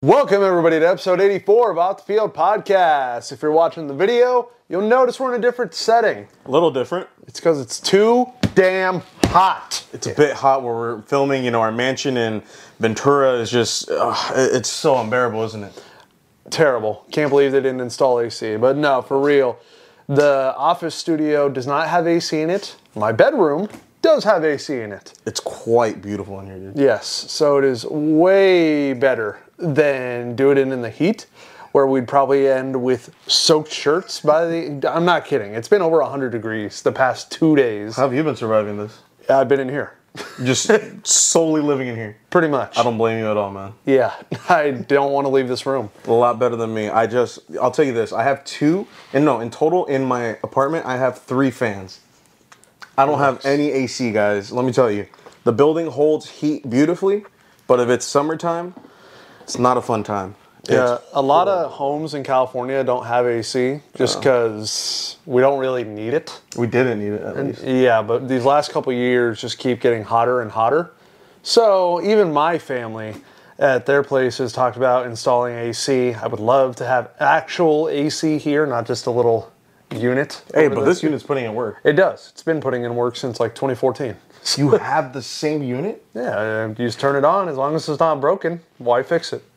Welcome everybody to episode 84 of Off the Field Podcast. If you're watching the video, you'll notice we're in a different setting. A little different. It's because it's too damn hot. It's a bit hot where we're filming. You know, our mansion in Ventura is just, it's so unbearable, isn't it? Terrible. Can't believe they didn't install AC. But no, for real, the office studio does not have AC in it. My bedroom does have AC in it. It's quite beautiful in here, dude. Yes, so it is way better than doing it in the heat, where we'd probably end with soaked shirts by the... I'm not kidding. It's been over 100 degrees the past 2 days. How have you been surviving this? I've been in here. Just solely living in here. Pretty much. I don't blame you at all, man. Yeah, I don't want to leave this room. A lot better than me. I'll tell you this. I have in total in my apartment, I have 3 fans. I don't have any AC, guys. Let me tell you. The building holds heat beautifully, but if it's summertime, it's not a fun time. Yeah, a lot of homes in California don't have AC just because we don't really need it. We didn't need it, at least. Yeah, but these last couple years just keep getting hotter and hotter. So even my family at their places talked about installing AC. I would love to have actual AC here, not just a little unit. Hey, but this unit's putting in work. It does. It's been putting in work since like 2014. You have the same unit? Yeah, you just turn it on. As long as it's not broken, why fix it?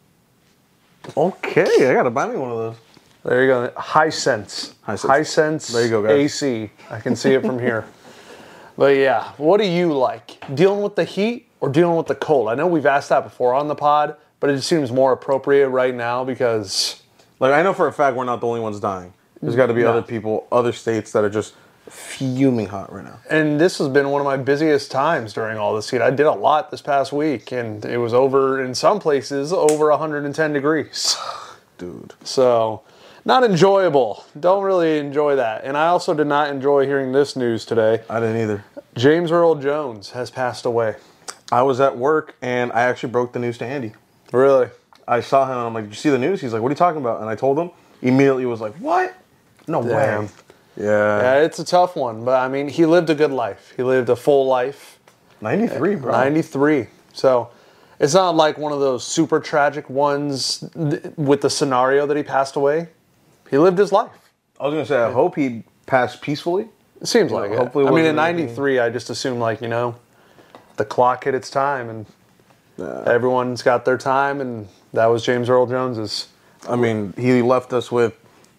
Okay, I gotta buy me one of those. There you go. Hisense. Hisense. There you go, guys. AC. I can see it from here. But yeah, what do you like? Dealing with the heat or dealing with the cold? I know we've asked that before on the pod, but it just seems more appropriate right now because... Like, I know for a fact we're not the only ones dying. There's got to be other people, other states that are just fuming hot right now. And this has been one of my busiest times during all this heat. I did a lot this past week, and it was in some places, over 110 degrees. Dude. So, not enjoyable. Don't really enjoy that. And I also did not enjoy hearing this news today. I didn't either. James Earl Jones has passed away. I was at work, and I actually broke the news to Andy. Really? I saw him, and I'm like, did you see the news? He's like, what are you talking about? And I told him. Immediately was like, what? No way. Yeah, it's a tough one. But, I mean, he lived a good life. He lived a full life. 93, bro. 93. So, it's not like one of those super tragic ones with the scenario that he passed away. He lived his life. I was going to say, I hope he passed peacefully. It seems like it. Hopefully I mean, in 93, I just assumed, like, you know, the clock hit its time and everyone's got their time, and that was James Earl Jones's. I mean, he left us with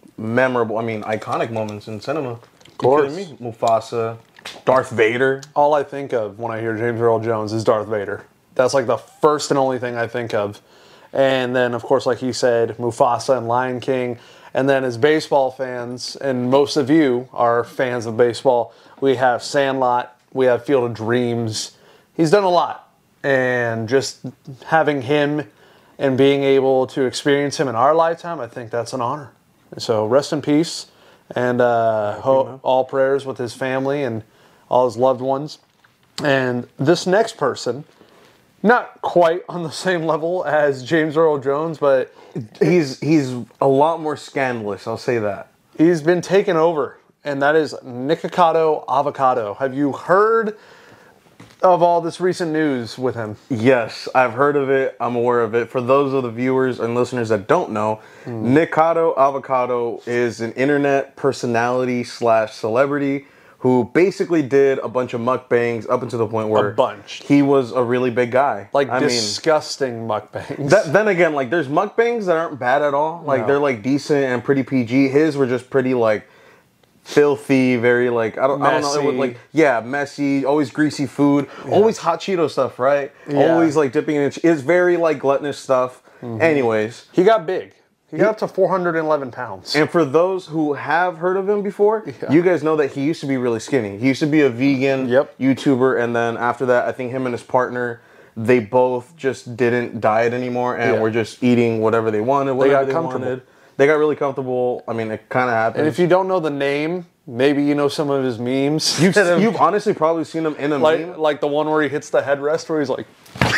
iconic moments in cinema. Of course. You kidding me? Mufasa, Darth Vader. All I think of when I hear James Earl Jones is Darth Vader. That's like the first and only thing I think of. And then, of course, like he said, Mufasa and Lion King. And then as baseball fans, and most of you are fans of baseball, we have Sandlot, we have Field of Dreams. He's done a lot. And just having him and being able to experience him in our lifetime, I think that's an honor. So rest in peace, and all prayers with his family and all his loved ones. And this next person, not quite on the same level as James Earl Jones, but he's a lot more scandalous, I'll say that. He's been taken over, and that is Nikocado Avocado. Have you heard of all this recent news with him? Yes, I've heard of it. I'm aware of it. For those of the viewers and listeners that don't know, Nikocado Avocado is an internet personality / celebrity who basically did a bunch of mukbangs up until the point where he was a really big guy. Disgusting mukbangs. Then again, like, there's mukbangs that aren't bad at all. Like, they're like decent and pretty PG. His were just pretty like filthy, very like I don't know. It was like messy, always greasy food, always hot Cheeto stuff, right? Yeah. Always like dipping in. It's very like gluttonous stuff. Anyways, he got big. He got up to 411 pounds. And for those who have heard of him before, you guys know that he used to be really skinny. He used to be a vegan YouTuber, and then after that, I think him and his partner, they both just didn't diet anymore and were just eating whatever they wanted, whatever they wanted. They got really comfortable. I mean, it kind of happened. And if you don't know the name, maybe you know some of his memes. You've honestly probably seen him in a meme. Like the one where he hits the headrest where he's like...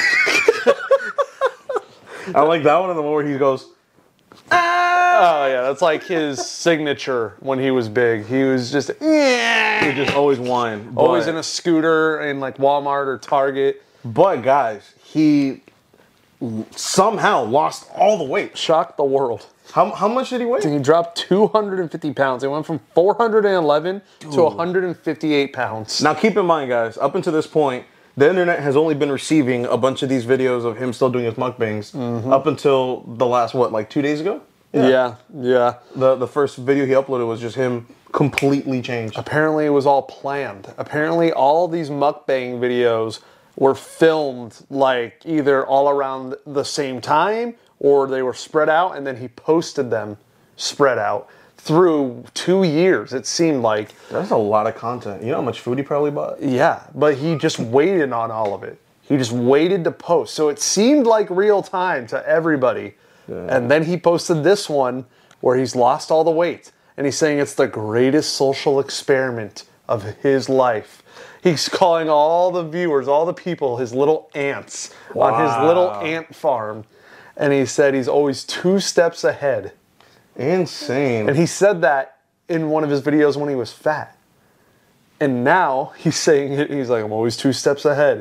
I like that one and the one where he goes... Oh, yeah, that's like his signature when he was big. He was just... He just always whined. Always in a scooter in like Walmart or Target. But guys, he somehow lost all the weight. Shocked the world. How much did he weigh? He dropped 250 pounds. He went from 411 to 158 pounds. Now keep in mind, guys, up until this point, the internet has only been receiving a bunch of these videos of him still doing his mukbangs up until the last, like 2 days ago? Yeah. The first video he uploaded was just him completely changed. Apparently it was all planned. Apparently all these mukbang videos were filmed like either all around the same time or they were spread out and then he posted them spread out through 2 years, it seemed like. That's a lot of content. You know how much food he probably bought? Yeah, but he just waited on all of it. He just waited to post. So it seemed like real time to everybody. Yeah. And then he posted this one where he's lost all the weight. And he's saying it's the greatest social experiment of his life. He's calling all the viewers, all the people, his little ants on his little ant farm. And he said he's always 2 steps ahead. Insane. And he said that in one of his videos when he was fat. And now he's saying it, he's like, I'm always 2 steps ahead.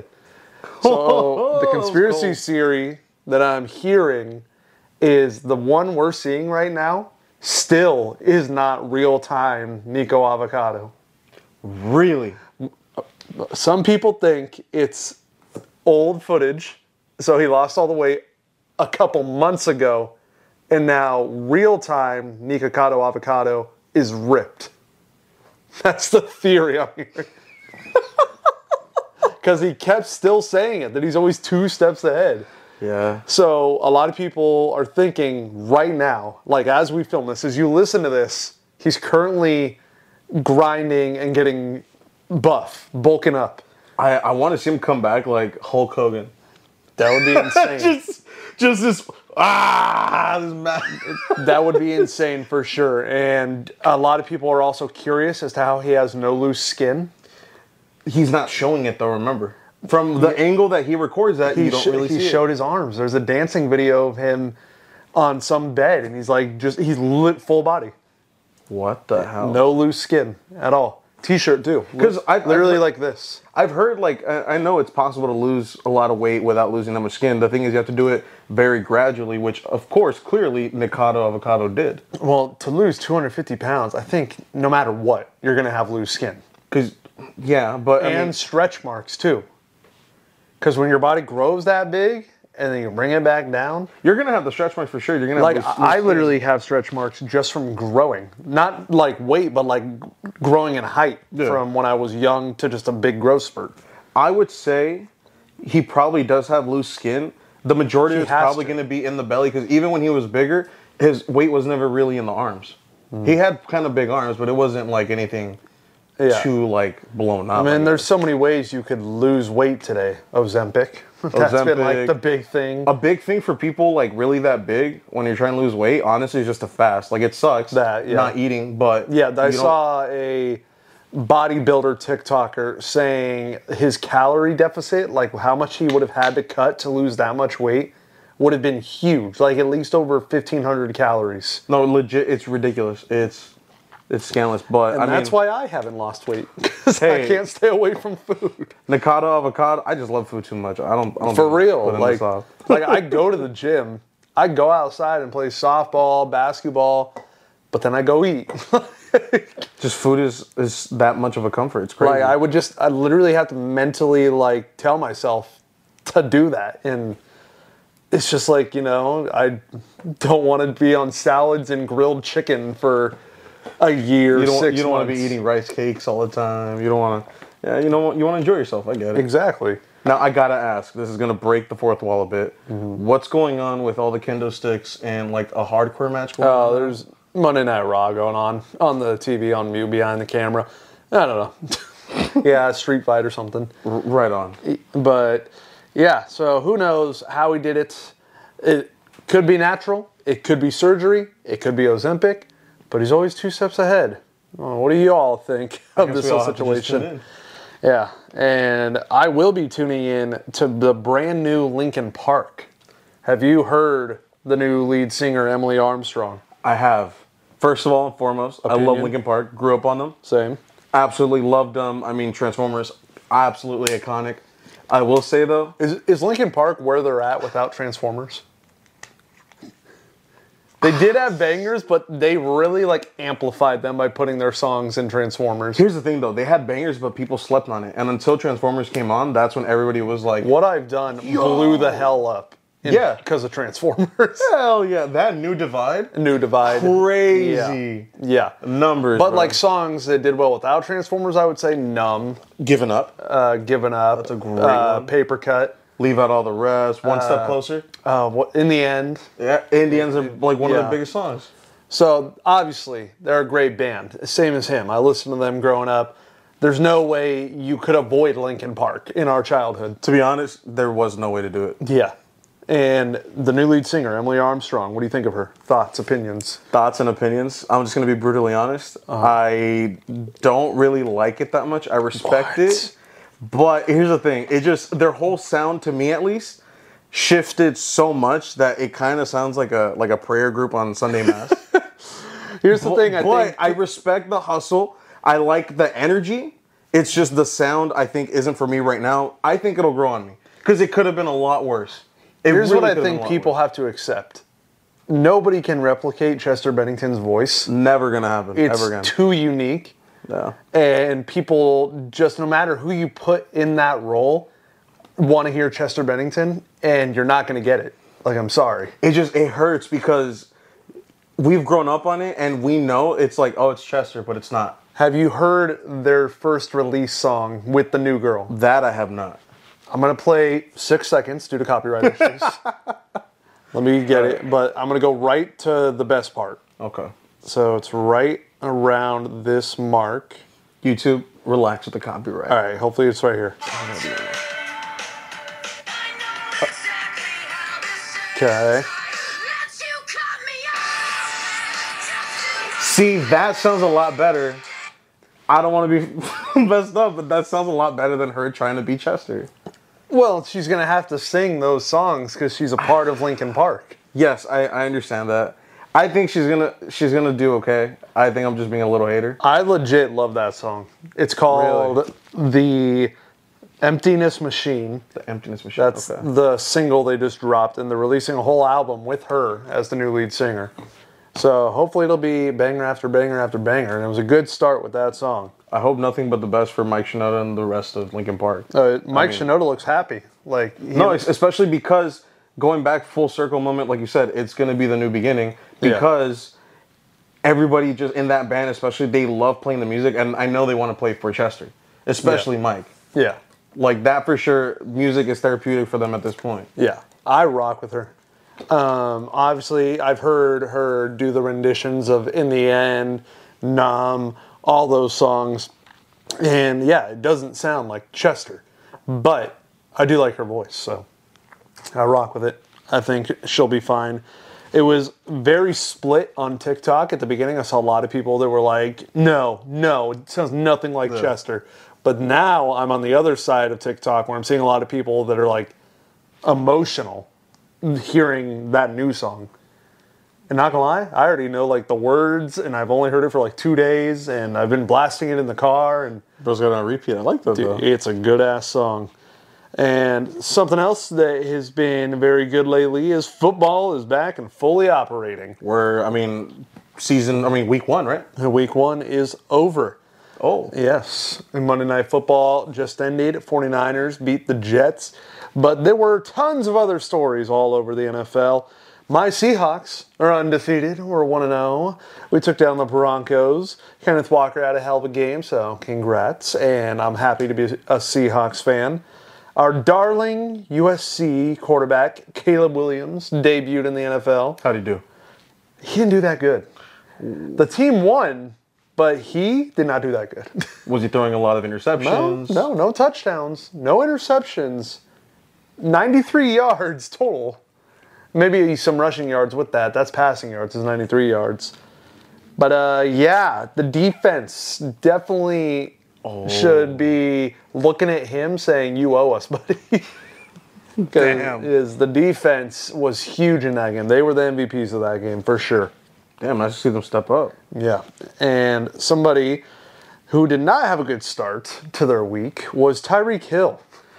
So the conspiracy theory that I'm hearing is the one we're seeing right now still is not real-time Nico Avocado. Really? Some people think it's old footage, so he lost all the weight a couple months ago, and now real-time Nikocado Avocado is ripped. That's the theory I'm hearing. Because he kept still saying it, that he's always 2 steps ahead. Yeah. So a lot of people are thinking right now, like as we film this, as you listen to this, he's currently grinding and getting buff, bulking up. I want to see him come back like Hulk Hogan. That would be insane. just this, this mad. That would be insane for sure. And a lot of people are also curious as to how he has no loose skin. He's not showing it though, remember. From the angle that he records that, you don't really see it. He showed his arms. There's a dancing video of him on some bed, and he's like, he's lit full body. What the hell? No loose skin at all. T-shirt too. Because I've literally like this. I've heard, like, I know it's possible to lose a lot of weight without losing that much skin. The thing is, you have to do it very gradually, which, of course, clearly, Nikocado Avocado did. Well, to lose 250 pounds, I think no matter what, you're going to have loose skin. Yeah, but and stretch marks too. Because when your body grows that big and then you bring it back down, you're gonna have the stretch marks for sure. You're gonna have like I literally have stretch marks just from growing, not like weight, but like growing in height from when I was young to just a big growth spurt. I would say he probably does have loose skin. The majority is probably going to be in the belly because even when he was bigger, his weight was never really in the arms. He had kind of big arms, but it wasn't like anything. Too like blown up. I mean, there's so many ways you could lose weight today. Ozempic. That's been like the big thing. A big thing for people like really that big when you're trying to lose weight, honestly, is just a fast. Like it sucks not eating, but I saw a bodybuilder TikToker saying his calorie deficit, like how much he would have had to cut to lose that much weight, would have been huge. Like at least over 1,500 calories. No, legit, it's ridiculous. It's scandalous, but that's why I haven't lost weight because I can't stay away from food. Nikocado Avocado, I just love food too much. I don't for real. Like I go to the gym, I go outside and play softball, basketball, but then I go eat. Just food is that much of a comfort. It's crazy. Like I literally have to mentally like tell myself to do that, and it's just like I don't want to be on salads and grilled chicken for a year, you 6 months. You don't want to be eating rice cakes all the time. You don't want to. You want to enjoy yourself. I get it. Exactly. Now I gotta ask. This is gonna break the fourth wall a bit. What's going on with all the kendo sticks and like a hardcore match going on? There's Monday Night Raw going on the TV on mute behind the camera. I don't know. Yeah, street fight or something. Right on. But yeah, so who knows how he did it? It could be natural. It could be surgery. It could be Ozempic. But he's always 2 steps ahead. What do you all think of this whole situation? Yeah, and I will be tuning in to the brand new Linkin Park. Have you heard the new lead singer, Emily Armstrong? I have. First of all and foremost, I love Linkin Park. Grew up on them. Same. Absolutely loved them. I mean, Transformers, absolutely iconic. I will say though, is Linkin Park where they're at without Transformers? They did have bangers, but they really like amplified them by putting their songs in Transformers. Here's the thing though, they had bangers, but people slept on it. And until Transformers came on, that's when everybody was like, What I've Done blew the hell up. Yeah. Because of Transformers. hell yeah, that New Divide. New Divide. Crazy. Yeah. Numbers, But bro. like songs that did well without Transformers, I would say Numb, Giving Up. Given Up. That's a great one. Paper Cut. Leave Out All the Rest. One Step Closer. In the End. Yeah, Indians are like one of Yeah. the biggest songs. So obviously they're a great band. Same as him. I listened to them growing up. There's no way you could avoid Linkin Park in our childhood. To be honest, there was no way to do it. Yeah. And the new lead singer, Emily Armstrong, what do you think of her? Thoughts, opinions? Thoughts and opinions. I'm just going to be brutally honest. I don't really like it that much. I respect it. But here's the thing. It just, their whole sound, to me at least, shifted so much that it kind of sounds like a prayer group on Sunday Mass. Here's the thing, I think. I respect the hustle. I like the energy. It's just the sound, I think, isn't for me right now. I think it'll grow on me. Because it could have been a lot worse. Here's what I think people have to accept. Nobody can replicate Chester Bennington's voice. Never gonna happen. It's ever again. too unique. Yeah. And people, just no matter who you put in that role, want to hear Chester Bennington, and you're not going to get it. Like, I'm sorry. It hurts because we've grown up on it, and we know it's like, oh, it's Chester, but it's not. Have you heard their first release song with the new girl? That I have not. I'm going to play 6 seconds due to copyright issues. Let me get it. But I'm going to go right to the best part. Okay. So it's right around this mark. YouTube, relax with the copyright. All right. Hopefully it's right here. Okay. See, that sounds a lot better. I don't want to be messed up, but that sounds a lot better than her trying to be Chester. Well, she's going to have to sing those songs because she's a part of Linkin Park. Yes, I understand that. I think she's gonna do okay. I think I'm just being a little hater. I legit love that song. It's called The Emptiness Machine. The Emptiness Machine. That's the single they just dropped, and they're releasing a whole album with her as the new lead singer. So hopefully it'll be banger after banger after banger, and it was a good start with that song. I hope nothing but the best for Mike Shinoda and the rest of Linkin Park. Mike Shinoda looks happy. Especially because going back full circle moment, like you said, it's going to be the new beginning because everybody just in that band, especially, they love playing the music, and I know they want to play for Chester, especially Mike. Yeah. Like that for sure, music is therapeutic for them at this point. Yeah. I rock with her. Obviously, I've heard her do the renditions of In the End, Numb, all those songs. And yeah, it doesn't sound like Chester. But I do like her voice, so I rock with it. I think she'll be fine. It was very split on TikTok at the beginning. I saw a lot of people that were like, no, it sounds nothing like Chester. But now I'm on the other side of TikTok where I'm seeing a lot of people that are like emotional hearing that new song. And not gonna lie, I already know like the words, and I've only heard it for like 2 days, and I've been blasting it in the car. And Bro's got it on repeat. I like that though. It's a good ass song. And something else that has been very good lately is football is back and fully operating. Week 1, right? Week 1 is over. Oh. Yes. And Monday Night Football just ended. 49ers beat the Jets. But there were tons of other stories all over the NFL. My Seahawks are undefeated. We're 1-0. We took down the Broncos. Kenneth Walker had a hell of a game, so congrats. And I'm happy to be a Seahawks fan. Our darling USC quarterback, Caleb Williams, debuted in the NFL. How'd he do? He didn't do that good. The team won, but he did not do that good. Was he throwing a lot of interceptions? No touchdowns, no interceptions. 93 yards total. Maybe some rushing yards with that. That's passing yards, is 93 yards. But the defense definitely should be looking at him saying, you owe us, buddy. Damn. The defense was huge in that game. They were the MVPs of that game, for sure. Damn, nice to see them step up. Yeah. And somebody who did not have a good start to their week was Tyreek Hill.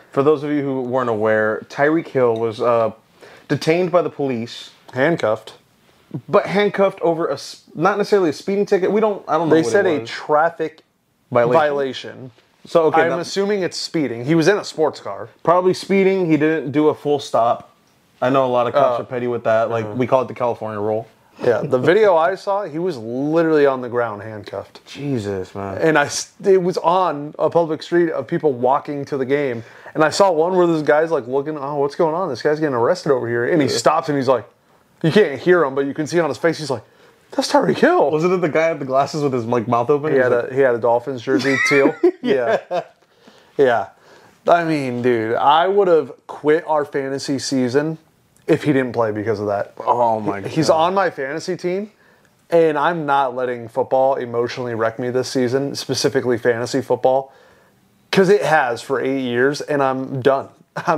For those of you who weren't aware, Tyreek Hill was detained by the police, handcuffed, but handcuffed over not necessarily a speeding ticket. I don't know. They said a traffic violation. So okay, I'm assuming it's speeding. He was in a sports car. Probably speeding. He didn't do a full stop. I know a lot of cops are petty with that. Like we call it the California roll. Yeah, the video I saw, he was literally on the ground handcuffed. Jesus, man. And it was on a public street of people walking to the game. And I saw one where this guy's like looking, oh, what's going on? This guy's getting arrested over here. And he stops and he's like, you can't hear him, but you can see on his face, he's like, that's Tyreek Hill. Wasn't it the guy with the glasses with his like mouth open? He had a Dolphins jersey, teal. Yeah. Yeah. I mean, dude, I would have quit our fantasy season if he didn't play because of that. Oh, my God. He's on my fantasy team, and I'm not letting football emotionally wreck me this season, specifically fantasy football, because it has for 8 years, and I'm done.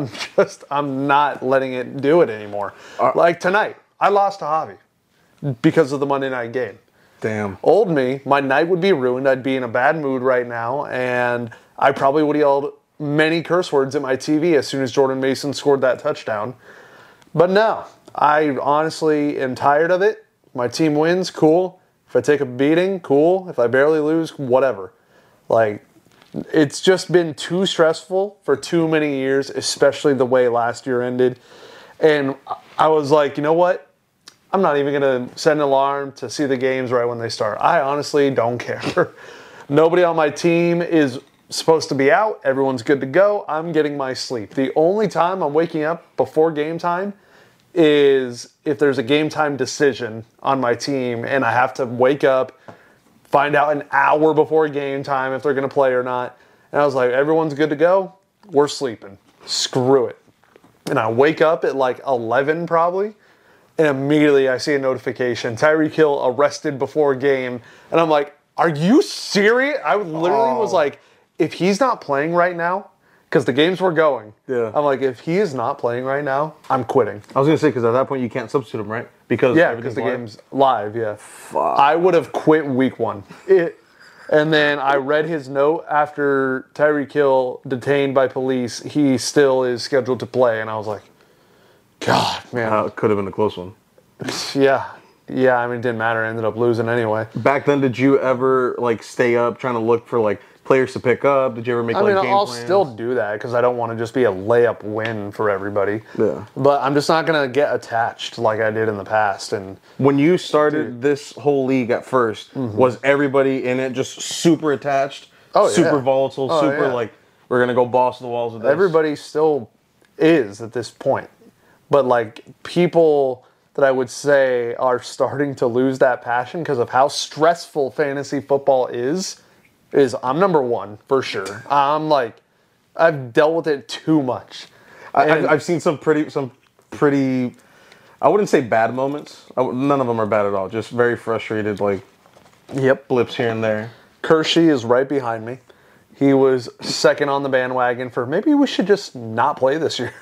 I'm not letting it do it anymore. Like tonight, I lost to Javi because of the Monday night game. Damn. Old me, my night would be ruined. I'd be in a bad mood right now, and I probably would have yelled many curse words at my TV as soon as Jordan Mason scored that touchdown. But no, I honestly am tired of it. My team wins, cool. If I take a beating, cool. If I barely lose, whatever. Like, it's just been too stressful for too many years, especially the way last year ended. And I was like, you know what? I'm not even going to set an alarm to see the games right when they start. I honestly don't care. Nobody on my team is supposed to be out. Everyone's good to go. I'm getting my sleep. The only time I'm waking up before game time is if there's a game time decision on my team and I have to wake up, find out an hour before game time if they're going to play or not. And I was like, everyone's good to go. We're sleeping. Screw it. And I wake up at like 11 probably, and immediately I see a notification. Tyreek Hill arrested before game. And I'm like, are you serious? I literally was like, if he's not playing right now, because the games were going, I'm like, if he is not playing right now, I'm quitting. I was going to say, because at that point you can't substitute him, right? Because the game's live, Fuck. I would have quit week one. And then I read his note after Tyreek Hill detained by police. He still is scheduled to play. And I was like, God, man. It could have been a close one. Yeah. Yeah, I mean, it didn't matter. I ended up losing anyway. Back then, did you ever, like, stay up trying to look for, like, players to pick up? Did you ever make game plans? I'll still do that because I don't want to just be a layup win for everybody. Yeah. But I'm just not going to get attached like I did in the past. And when you started this whole league at first, was everybody in it just super attached? Super volatile, like, we're going to go balls to the walls with this? Everybody still is at this point. But, like, people that I would say are starting to lose that passion because of how stressful fantasy football is I'm number one for sure. I'm like, I've dealt with it too much. I've seen some pretty, I wouldn't say bad moments. None of them are bad at all. Just very frustrated, like, blips here and there. Kershey is right behind me. He was second on the bandwagon for maybe we should just not play this year.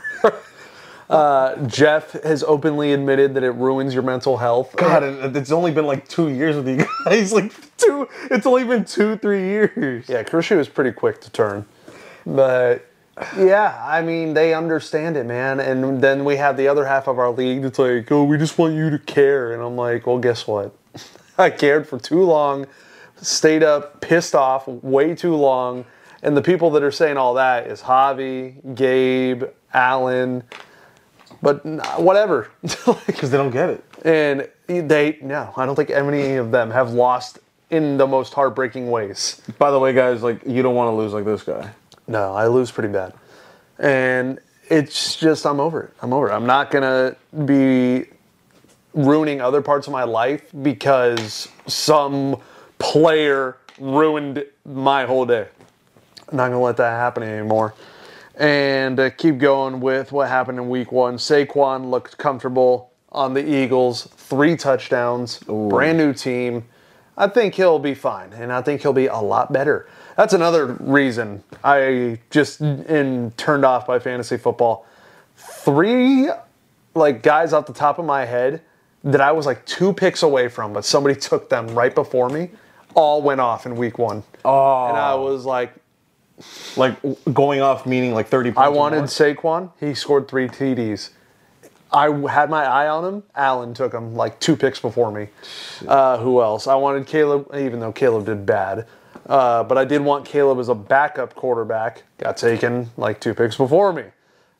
Jeff has openly admitted that it ruins your mental health. God, it's only been like 2 years with you guys. It's only been 2-3 years. Yeah, Kershey was pretty quick to turn. But, yeah, I mean, they understand it, man. And then we have the other half of our league that's like, oh, we just want you to care. And I'm like, well, guess what? I cared for too long, stayed up, pissed off way too long. And the people that are saying all that is Javi, Gabe, Allen. But whatever. Because they don't get it. And I don't think any of them have lost in the most heartbreaking ways. By the way, guys, like, you don't want to lose like this guy. No, I lose pretty bad. And it's just, I'm over it. I'm not going to be ruining other parts of my life because some player ruined my whole day. I'm not going to let that happen anymore. And keep going with what happened in week one. Saquon looked comfortable on the Eagles. 3 touchdowns. Ooh. Brand new team. I think he'll be fine. And I think he'll be a lot better. That's another reason I just turned off by fantasy football. 3 guys off the top of my head that I was 2 picks away from, but somebody took them right before me, all went off in week one. Oh. And I was like, Like, going off meaning like 30 points I wanted Saquon. He scored 3 TDs. I had my eye on him. Allen took him like 2 picks before me. Who else? I wanted Caleb, even though Caleb did bad. But I did want Caleb as a backup quarterback. Got taken like 2 picks before me.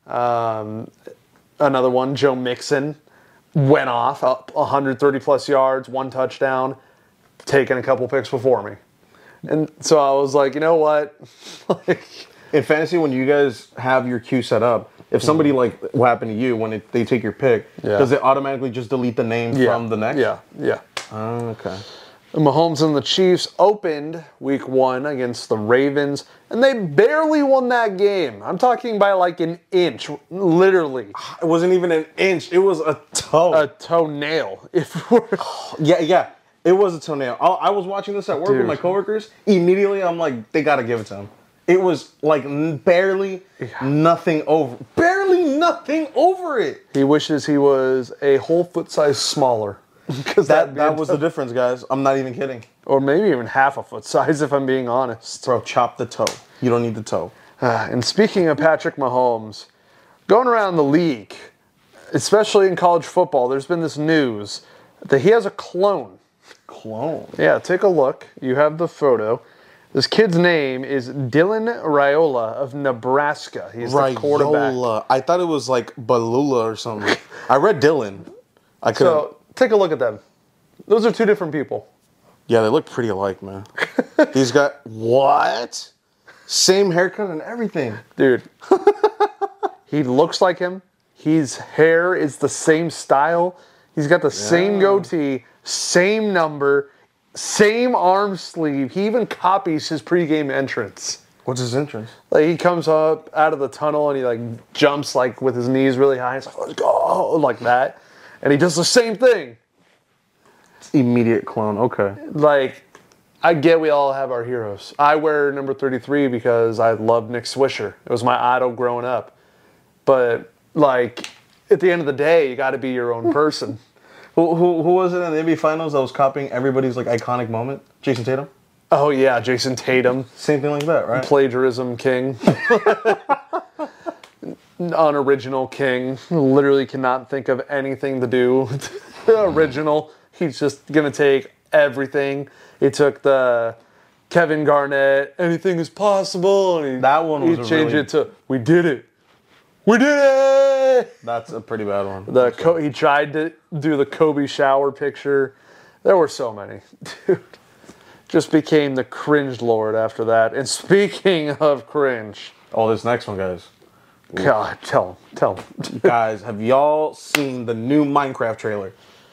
Another one, Joe Mixon, went off up 130 plus yards, 1 touchdown, taken a couple picks before me. And so I was like, you know what? In fantasy, when you guys have your queue set up, if somebody like what happened to you when they take your pick, does it automatically just delete the name from the next? Yeah. Okay. Mahomes and the Chiefs opened week 1 against the Ravens, and they barely won that game. I'm talking by like an inch, literally. It wasn't even an inch. It was a toe. A toenail. If we're... Yeah. It was a toenail. I was watching this at work with my coworkers. Immediately, I'm like, they got to give it to him. It was like barely nothing over. Barely nothing over it. He wishes he was a whole foot size smaller. Because that was the difference, guys. I'm not even kidding. Or maybe even half a foot size, if I'm being honest. Bro, chop the toe. You don't need the toe. And speaking of Patrick Mahomes, going around the league, especially in college football, there's been this news that he has a clone. Clone? Yeah, take a look. You have the photo. This kid's name is Dylan Raiola of Nebraska. He's the quarterback. I thought it was like Balula or something. I read Dylan. I couldn't. So, take a look at them. Those are 2 different people. Yeah, they look pretty alike, man. He's got what? Same haircut and everything. Dude. He looks like him. His hair is the same style. He's got the same goatee, same number, same arm sleeve. He even copies his pregame entrance. What's his entrance? Like he comes up out of the tunnel and he like jumps like with his knees really high. He's like, let's go, like that. And he does the same thing. Immediate clone, okay. Like, I get we all have our heroes. I wear number 33 because I love Nick Swisher. It was my idol growing up. But, like, at the end of the day, you got to be your own person. Who was it in the NBA Finals that was copying everybody's, like, iconic moment? Jason Tatum? Oh, yeah, Jason Tatum. Same thing like that, right? Plagiarism king. Unoriginal king. Literally cannot think of anything to do with the original. He's just going to take everything. He took the Kevin Garnett, anything is possible. And that one was changed it to, we did it. We did it! That's a pretty bad one. He tried to do the Kobe shower picture. There were so many. Dude. Just became the cringe lord after that. And speaking of cringe. Oh, this next one, guys. God, tell him. Guys, have y'all seen the new Minecraft trailer?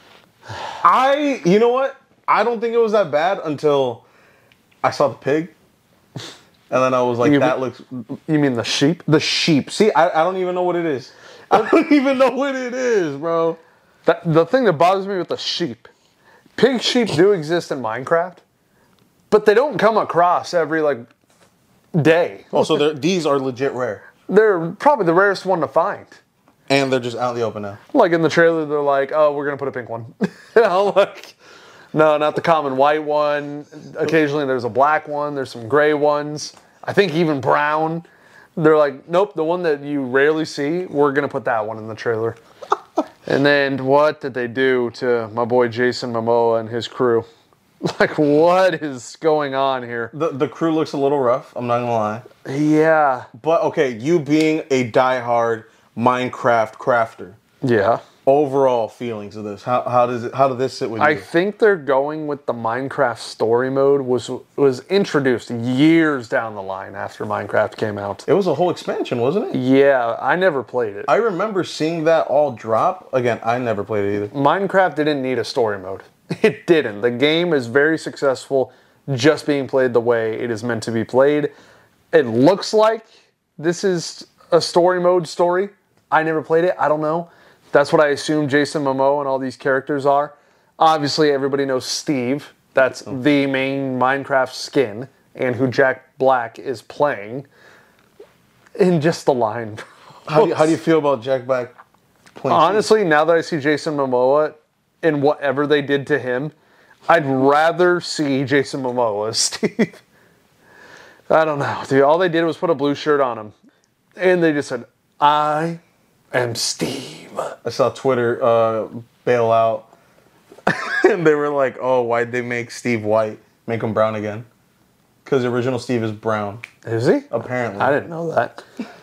You know what? I don't think it was that bad until I saw the pig. And then I was like, You mean the sheep? The sheep. See, I don't even know what it is. I don't even know what it is, bro. The thing that bothers me with the sheep, pig sheep do exist in Minecraft, but they don't come across every, like, day. Oh, so these are legit rare. They're probably the rarest one to find. And they're just out in the open now. Like in the trailer, they're like, oh, we're going to put a pink one. I'm like, no, not the common white one. Occasionally there's a black one. There's some gray ones. I think even brown. They're like, nope, the one that you rarely see, we're going to put that one in the trailer. And then what did they do to my boy Jason Momoa and his crew? Like, what is going on here? The crew looks a little rough, I'm not going to lie. Yeah. But, okay, you being a diehard Minecraft crafter. Yeah. Overall feelings of this. How did this sit with you? I think they're going with the Minecraft story mode was introduced years down the line after Minecraft came out. It was a whole expansion, wasn't it? Yeah, I never played it. I remember seeing that all drop. Again, I never played it either. Minecraft didn't need a story mode. It didn't. The game is very successful just being played the way it is meant to be played. It looks like this is a story mode story. I never played it. I don't know. That's what I assume Jason Momoa and all these characters are. Obviously, everybody knows Steve. That's the main Minecraft skin and who Jack Black is playing. In just the line. How do you feel about Jack Black playing Honestly, now that I see Jason Momoa and whatever they did to him, I'd rather see Jason Momoa as Steve. I don't know, dude. All they did was put a blue shirt on him. And they just said, I am Steve. I saw Twitter bail out. And they were like, oh, why'd they make Steve white? Make him brown again? Because the original Steve is brown. Is he? Apparently. I didn't know that.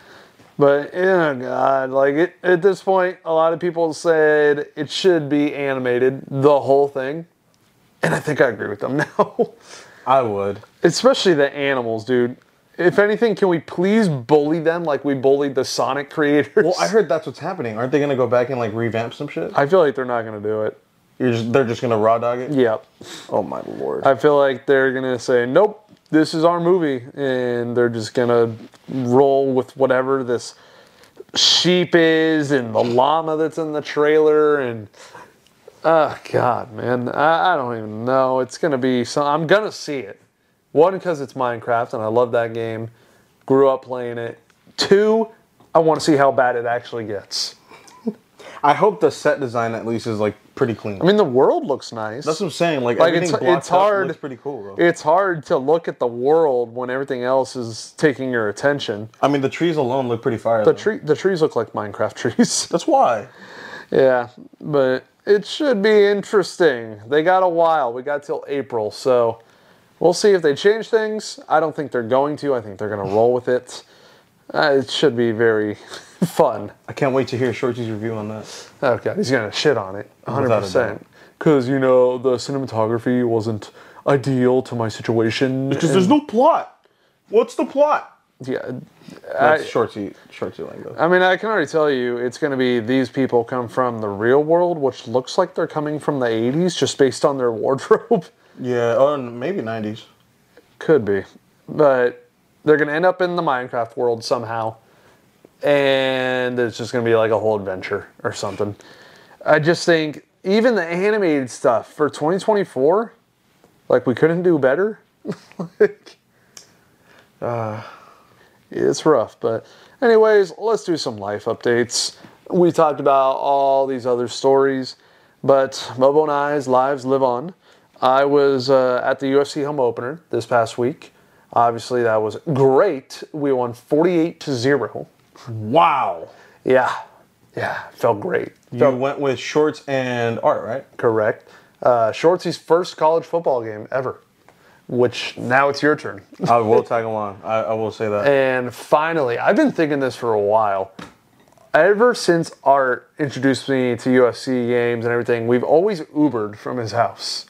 But, yeah, God, like, at this point, a lot of people said it should be animated, the whole thing. And I think I agree with them now. I would. Especially the animals, dude. If anything, can we please bully them like we bullied the Sonic creators? Well, I heard that's what's happening. Aren't they going to go back and, like, revamp some shit? I feel like they're not going to do it. They're just going to raw dog it? Yep. Oh, my Lord. I feel like they're going to say, nope, this is our movie. And they're just going to roll with whatever this sheep is and the llama that's in the trailer. And, oh, God, man. I don't even know. It's going to be I'm going to see it. One, because it's Minecraft, and I love that game. Grew up playing it. Two, I want to see how bad it actually gets. I hope the set design at least is like pretty clean. I mean, the world looks nice. That's what I'm saying. Like everything it's hard. Looks pretty cool, bro. It's hard to look at the world when everything else is taking your attention. I mean, the trees alone look pretty fire. The trees look like Minecraft trees. That's why. Yeah, but it should be interesting. They got a while. We got till April, so we'll see if they change things. I don't think they're going to. I think they're going to roll with it. It should be very fun. I can't wait to hear Shorty's review on that. Oh, God. He's going to shit on it. 100%. Because, you know, the cinematography wasn't ideal to my situation. Because there's no plot. What's the plot? Yeah. That's Shorty lingo. I mean, I can already tell you it's going to be these people come from the real world, which looks like they're coming from the 80s just based on their wardrobe. Yeah, or maybe 90s. Could be. But they're going to end up in the Minecraft world somehow. And it's just going to be like a whole adventure or something. I just think even the animated stuff for 2024, like we couldn't do better. It's rough. But anyways, let's do some life updates. We talked about all these other stories, but Mobo and I's lives live on. I was at the UFC home opener this past week. Obviously, that was great. We won 48-0. Wow. Yeah, felt great. You went with Shorts and Art, right? Correct. Shorty's first college football game ever, which now it's your turn. I will tag along. I will say that. And finally, I've been thinking this for a while. Ever since Art introduced me to UFC games and everything, we've always Ubered from his house.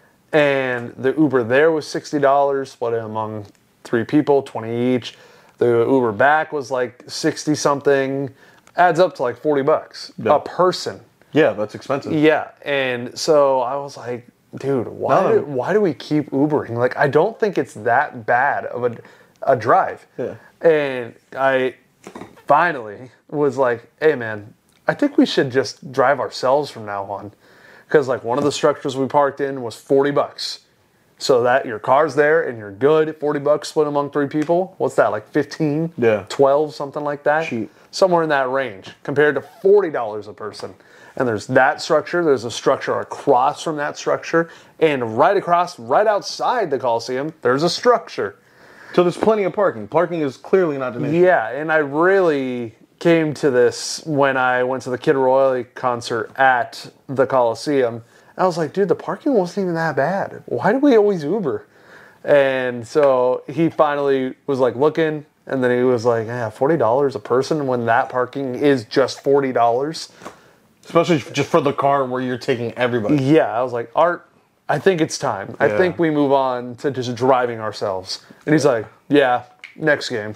And the Uber there was $60, split it among 3 people, 20 each. The Uber back was like 60 something, adds up to like $40 a person. Yeah, that's expensive. Yeah, and so I was like, dude, why do we keep Ubering? Like, I don't think it's that bad of a drive. Yeah. And I finally was like, hey man, I think we should just drive ourselves from now on. Because like one of the structures we parked in was $40. So that your car's there and you're good. $40 split among 3 people. What's that, like 15? Yeah. 12, something like that? Cheap. Somewhere in that range compared to $40 a person. And there's that structure. There's a structure across from that structure. And right outside the Coliseum, there's a structure. So there's plenty of parking. Parking is clearly not an issue. Yeah, and I really came to this when I went to the Kid Roy concert at the Coliseum. I was like, dude, the parking wasn't even that bad. Why do we always Uber? And so he finally was like looking, and then he was like, yeah, $40 a person when that parking is just $40. Especially just for the car where you're taking everybody. Yeah, I was like, Art, I think it's time. Yeah. I think we move on to just driving ourselves. And he's like, yeah, next game.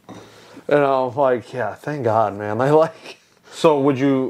And I'm like, yeah, thank God, man. So would you...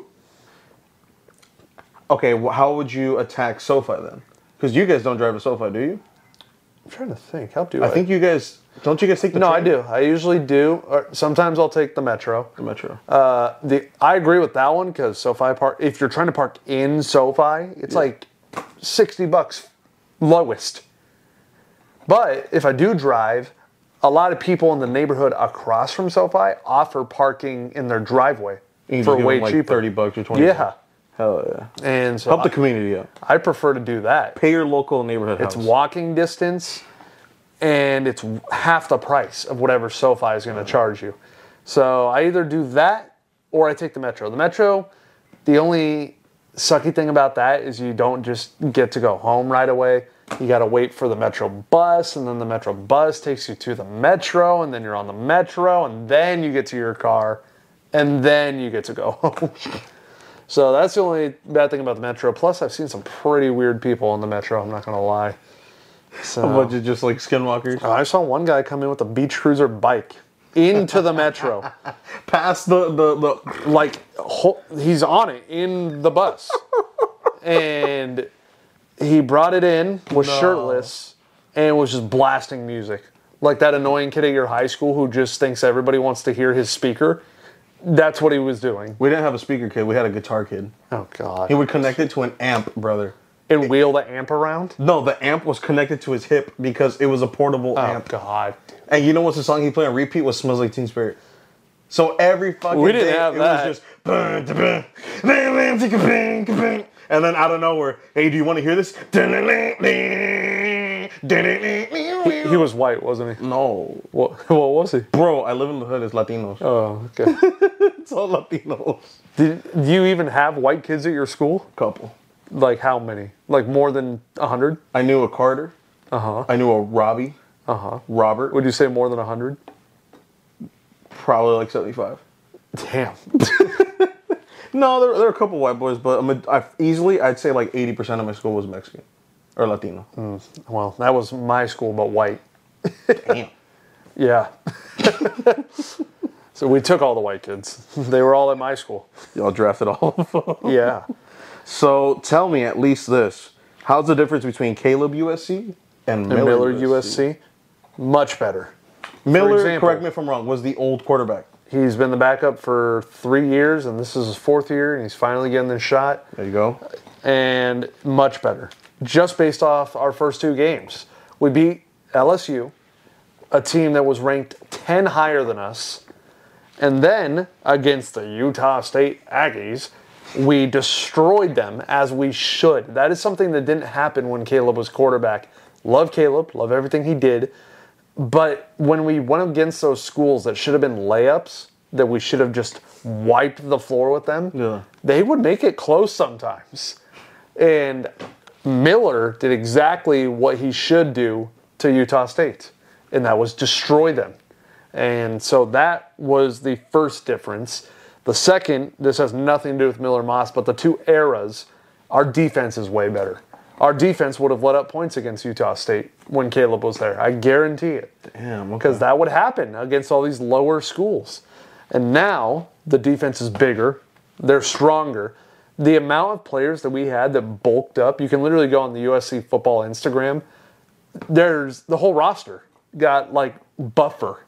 Okay, how would you attack SoFi then? Because you guys don't drive a SoFi, do you? I'm trying to think. How do I? I think you guys... Don't you guys take the train? No, I do. I usually do. Or sometimes I'll take the Metro. The Metro. I agree with that one because SoFi park... If you're trying to park in SoFi, it's like $60 lowest. But if I do drive... A lot of people in the neighborhood across from SoFi offer parking in their driveway for way cheaper. $30 or $20. Yeah. Hell yeah. And so help the community out. I prefer to do that. Pay your local neighborhood house. It's walking distance. and it's half the price of whatever SoFi is going to charge you. So I either do that or I take the Metro. The Metro, the only sucky thing about that is you don't just get to go home right away. You got to wait for the Metro bus, and then the Metro bus takes you to the Metro, and then you're on the Metro, and then you get to your car, and then you get to go home. So that's the only bad thing about the Metro. Plus, I've seen some pretty weird people on the Metro, I'm not going to lie. So, a bunch of just like skinwalkers. I saw one guy come in with a beach cruiser bike into the Metro. Past the like, he's on it in the bus. And he brought it in, was shirtless, and was just blasting music. Like that annoying kid at your high school who just thinks everybody wants to hear his speaker. That's what he was doing. We didn't have a speaker kid. We had a guitar kid. Oh, God. He would connect it to an amp, brother. And wheel the amp around? No, the amp was connected to his hip because it was a portable amp. Oh, God. And you know what's the song he played on repeat was Smells Like Teen Spirit. So every fucking We didn't day, have it that. was just... And then out of nowhere, hey, do you want to hear this? He was white, wasn't he? No. What was he? Bro, I live in the hood. It's Latinos. Oh, okay. It's all Latinos. Do you even have white kids at your school? Couple. Like how many? Like more than 100? I knew a Carter. Uh-huh. I knew a Robbie. Uh-huh. Robert. Would you say more than 100? Probably like 75. Damn. No, there are a couple white boys, but I'd say like 80% of my school was Mexican or Latino. Well, that was my school, but white. Damn. Yeah. So we took all the white kids. They were all at my school. Y'all drafted all of them. Yeah. So tell me at least this. How's the difference between Caleb USC and Miller USC? Much better. Miller, correct me if I'm wrong, was the old quarterback. He's been the backup for 3 years, and this is his 4th year, and he's finally getting the shot. There you go. And much better. Just based off our first 2 games. We beat LSU, a team that was ranked 10 higher than us. And then, against the Utah State Aggies, we destroyed them as we should. That is something that didn't happen when Caleb was quarterback. Love Caleb, love everything he did. But when we went against those schools that should have been layups, that we should have just wiped the floor with them, they would make it close sometimes. And Miller did exactly what he should do to Utah State, and that was destroy them. And so that was the first difference. The second, this has nothing to do with Miller Moss, but the 2 eras, our defense is way better. Our defense would have let up points against Utah State when Caleb was there. I guarantee it. Damn, okay. Because that would happen against all these lower schools. And now the defense is bigger. They're stronger. The amount of players that we had that bulked up, you can literally go on the USC football Instagram. There's the whole roster got like buffer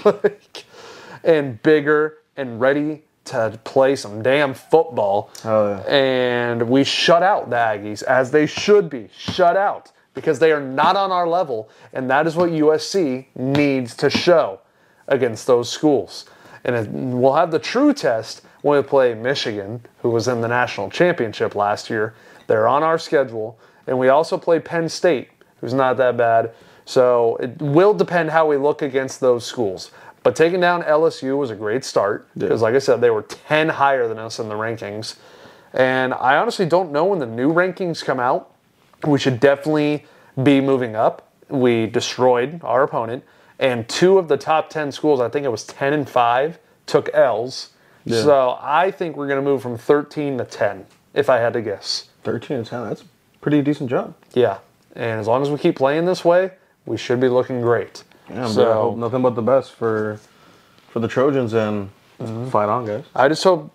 and bigger and ready to play some damn football. Oh, yeah. And we shut out the Aggies, as they should be shut out, because they are not on our level, and that is what USC needs to show against those schools. And we'll have the true test when we play Michigan, who was in the national championship last year. They're on our schedule. And we also play Penn State, who's not that bad. So it will depend how we look against those schools. But taking down LSU was a great start because, like I said, they were 10 higher than us in the rankings. And I honestly don't know when the new rankings come out. We should definitely be moving up. We destroyed our opponent. And 2 of the top 10 schools, I think it was 10 and 5, took L's. Yeah. So I think we're going to move from 13 to 10, if I had to guess. 13 to 10, that's a pretty decent job. Yeah. And as long as we keep playing this way, we should be looking great. Yeah, so I hope nothing but the best for the Trojans and fight on, guys. I just hope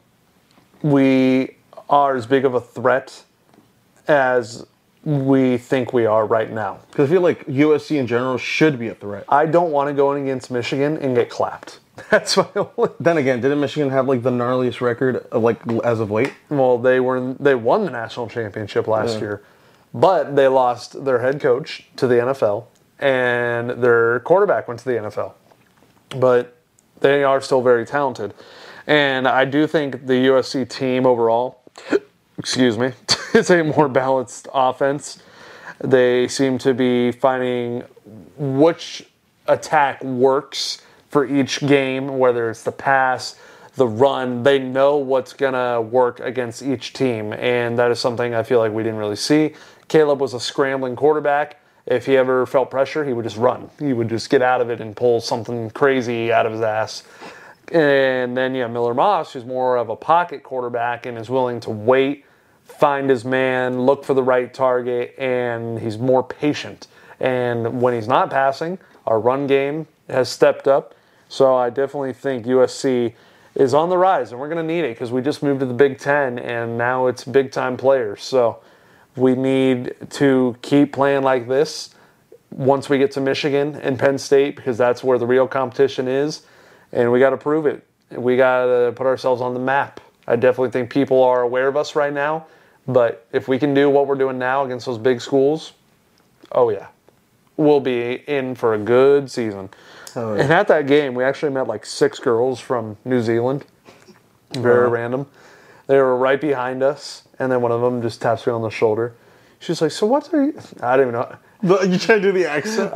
we are as big of a threat as we think we are right now. Because I feel like USC in general should be a threat. I don't want to go in against Michigan and get clapped. That's my only... Then again, didn't Michigan have like the gnarliest record as of late? Well, they won the national championship last year, but they lost their head coach to the NFL. And their quarterback went to the NFL. But they are still very talented. And I do think the USC team overall, is a more balanced offense. They seem to be finding which attack works for each game, whether it's the pass, the run. They know what's going to work against each team, and that is something I feel like we didn't really see. Caleb was a scrambling quarterback. If he ever felt pressure, he would just run. He would just get out of it and pull something crazy out of his ass. And then you have Miller Moss, who's more of a pocket quarterback and is willing to wait, find his man, look for the right target, and he's more patient. And when he's not passing, our run game has stepped up. So I definitely think USC is on the rise, and we're going to need it because we just moved to the Big Ten, and now it's big-time players. So we need to keep playing like this once we get to Michigan and Penn State, because that's where the real competition is, and we got to prove it. We got to put ourselves on the map. I definitely think people are aware of us right now, but if we can do what we're doing now against those big schools, oh yeah, we'll be in for a good season. Oh, yeah. And at that game, we actually met like 6 girls from New Zealand. Very random. They were right behind us, and then one of them just taps me on the shoulder. She's like, "So what's are you?" I don't even know. You trying to do the accent?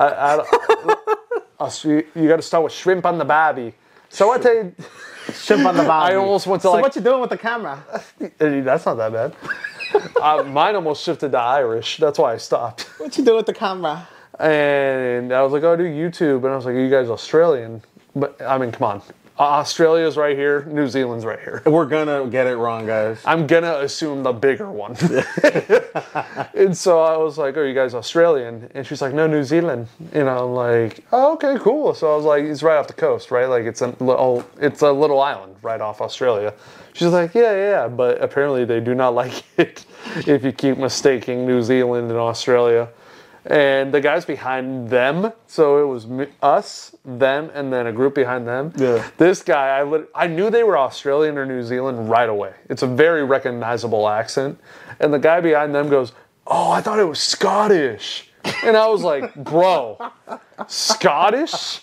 You got to start with shrimp on the barbie. So what? Shrimp on the barbie. I almost went to So what you doing with the camera? That's not that bad. Mine almost shifted to Irish. That's why I stopped. What you doing with the camera? And I was like, "Oh, I do YouTube." And I was like, "Are you guys Australian?" But I mean, come on. Australia's right here. New Zealand's right here. We're going to get it wrong, guys. I'm going to assume the bigger one. And so I was like, "Oh, you guys Australian?" And she's like, "No, New Zealand." And I'm like, "Oh, okay, cool." So I was like, "It's right off the coast, right? Like it's a little island right off Australia." She's like, yeah. But apparently they do not like it if you keep mistaking New Zealand and Australia. And the guys behind them, so it was us, them, and then a group behind them. Yeah. This guy, I knew they were Australian or New Zealand right away. It's a very recognizable accent. And the guy behind them goes, "Oh, I thought it was Scottish." And I was like, "Bro, Scottish?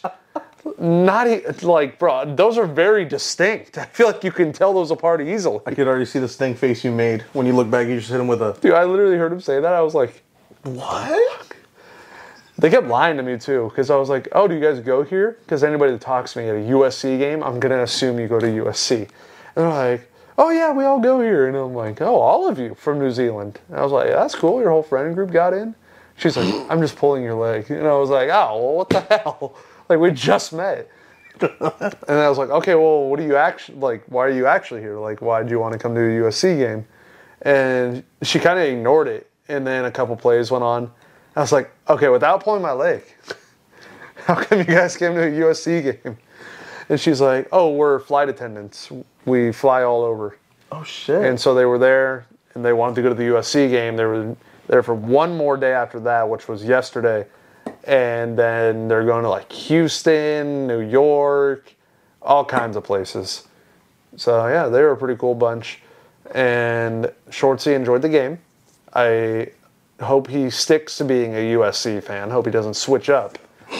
Bro, those are very distinct. I feel like you can tell those apart easily." I could already see the stink face you made. When you look back, you just hit him with a... Dude, I literally heard him say that. I was like, what? They kept lying to me too, because I was like, "Oh, do you guys go here?" Because anybody that talks to me at a USC game, I'm going to assume you go to USC. And they're like, "Oh yeah, we all go here." And I'm like, "Oh, all of you from New Zealand?" And I was like, "That's cool, your whole friend group got in?" She's like, "I'm just pulling your leg." And I was like, "Oh, well, what the hell? Like, we just met." And I was like, "Okay, well, what do you actually, like, why are you actually here? Like, why do you want to come to a USC game?" And she kind of ignored it. And then a couple plays went on. I was like, "Okay, without pulling my leg, how come you guys came to a USC game?" And she's like, "Oh, we're flight attendants. We fly all over." Oh, shit. And so they were there, and they wanted to go to the USC game. They were there for one more day after that, which was yesterday. And then they're going to like Houston, New York, all kinds of places. So, yeah, they were a pretty cool bunch. And Shortsy enjoyed the game. I hope he sticks to being a USC fan. Hope he doesn't switch up.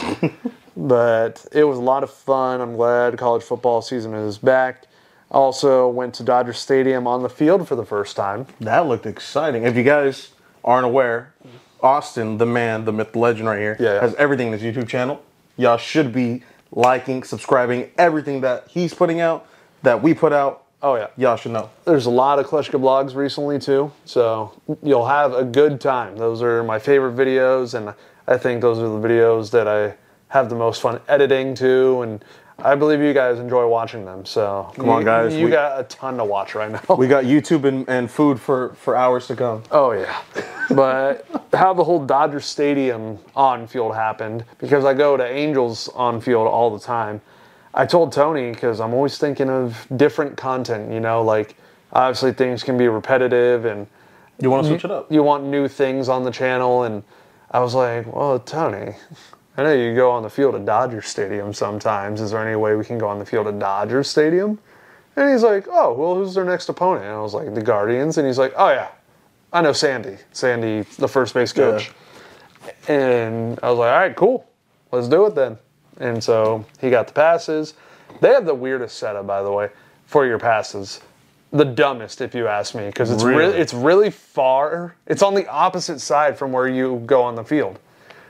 But it was a lot of fun. I'm glad college football season is back. Also went to Dodger Stadium on the field for the first time. That looked exciting. If you guys aren't aware, Austin, the man, the myth, the legend right here, has everything in his YouTube channel. Y'all should be liking, subscribing, everything that he's putting out, that we put out. Oh, yeah. Y'all should know. There's a lot of Kleshka vlogs recently, too. So you'll have a good time. Those are my favorite videos, and I think those are the videos that I have the most fun editing, too. And I believe you guys enjoy watching them. So come on, guys. You got a ton to watch right now. We got YouTube and food for hours to come. Oh, yeah. But how the whole Dodger Stadium on-field happened, because I go to Angels on-field all the time. I told Tony, because I'm always thinking of different content, you know, like obviously things can be repetitive and you want to switch it up. You want new things on the channel. And I was like, "Well, Tony, I know you go on the field at Dodger Stadium sometimes. Is there any way we can go on the field at Dodger Stadium?" And he's like, "Oh, well, who's their next opponent?" And I was like, "The Guardians." And he's like, "Oh, yeah, I know Sandy, the first base coach." Yeah. And I was like, "All right, cool. Let's do it then." And so he got the passes. They have the weirdest setup, by the way, for your passes. The dumbest, if you ask me, because it's really far. It's on the opposite side from where you go on the field.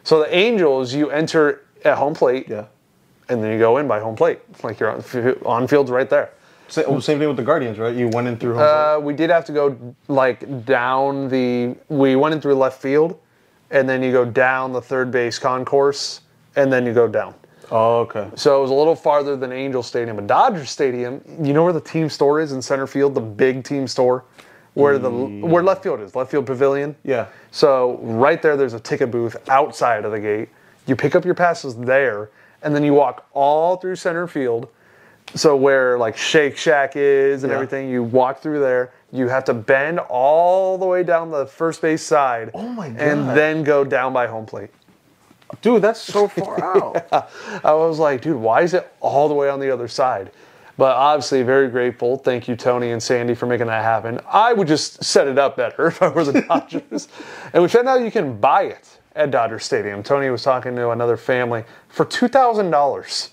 So the Angels, you enter at home plate, Yeah. and then you go in by home plate. Like you're on field's right there. Same thing with the Guardians, right? You went in through home plate? We did have to go like down we went in through left field, and then you go down the third base concourse, and then you go down. Oh, okay. So it was a little farther than Angel Stadium. But Dodger Stadium, you know where the team store is in center field, the big team store, where where left field is, left field pavilion. Yeah. So right there's a ticket booth outside of the gate. You pick up your passes there, and then you walk all through center field. So where like Shake Shack is and everything, you walk through there. You have to bend all the way down the first base side. Oh my God. And then go down by home plate. Dude, that's so far out. I was like, dude, why is it all the way on the other side? But obviously, very grateful. Thank you, Tony and Sandy, for making that happen. I would just set it up better if I were the Dodgers. And we found out you can buy it at Dodger Stadium. Tony was talking to another family for $2,000.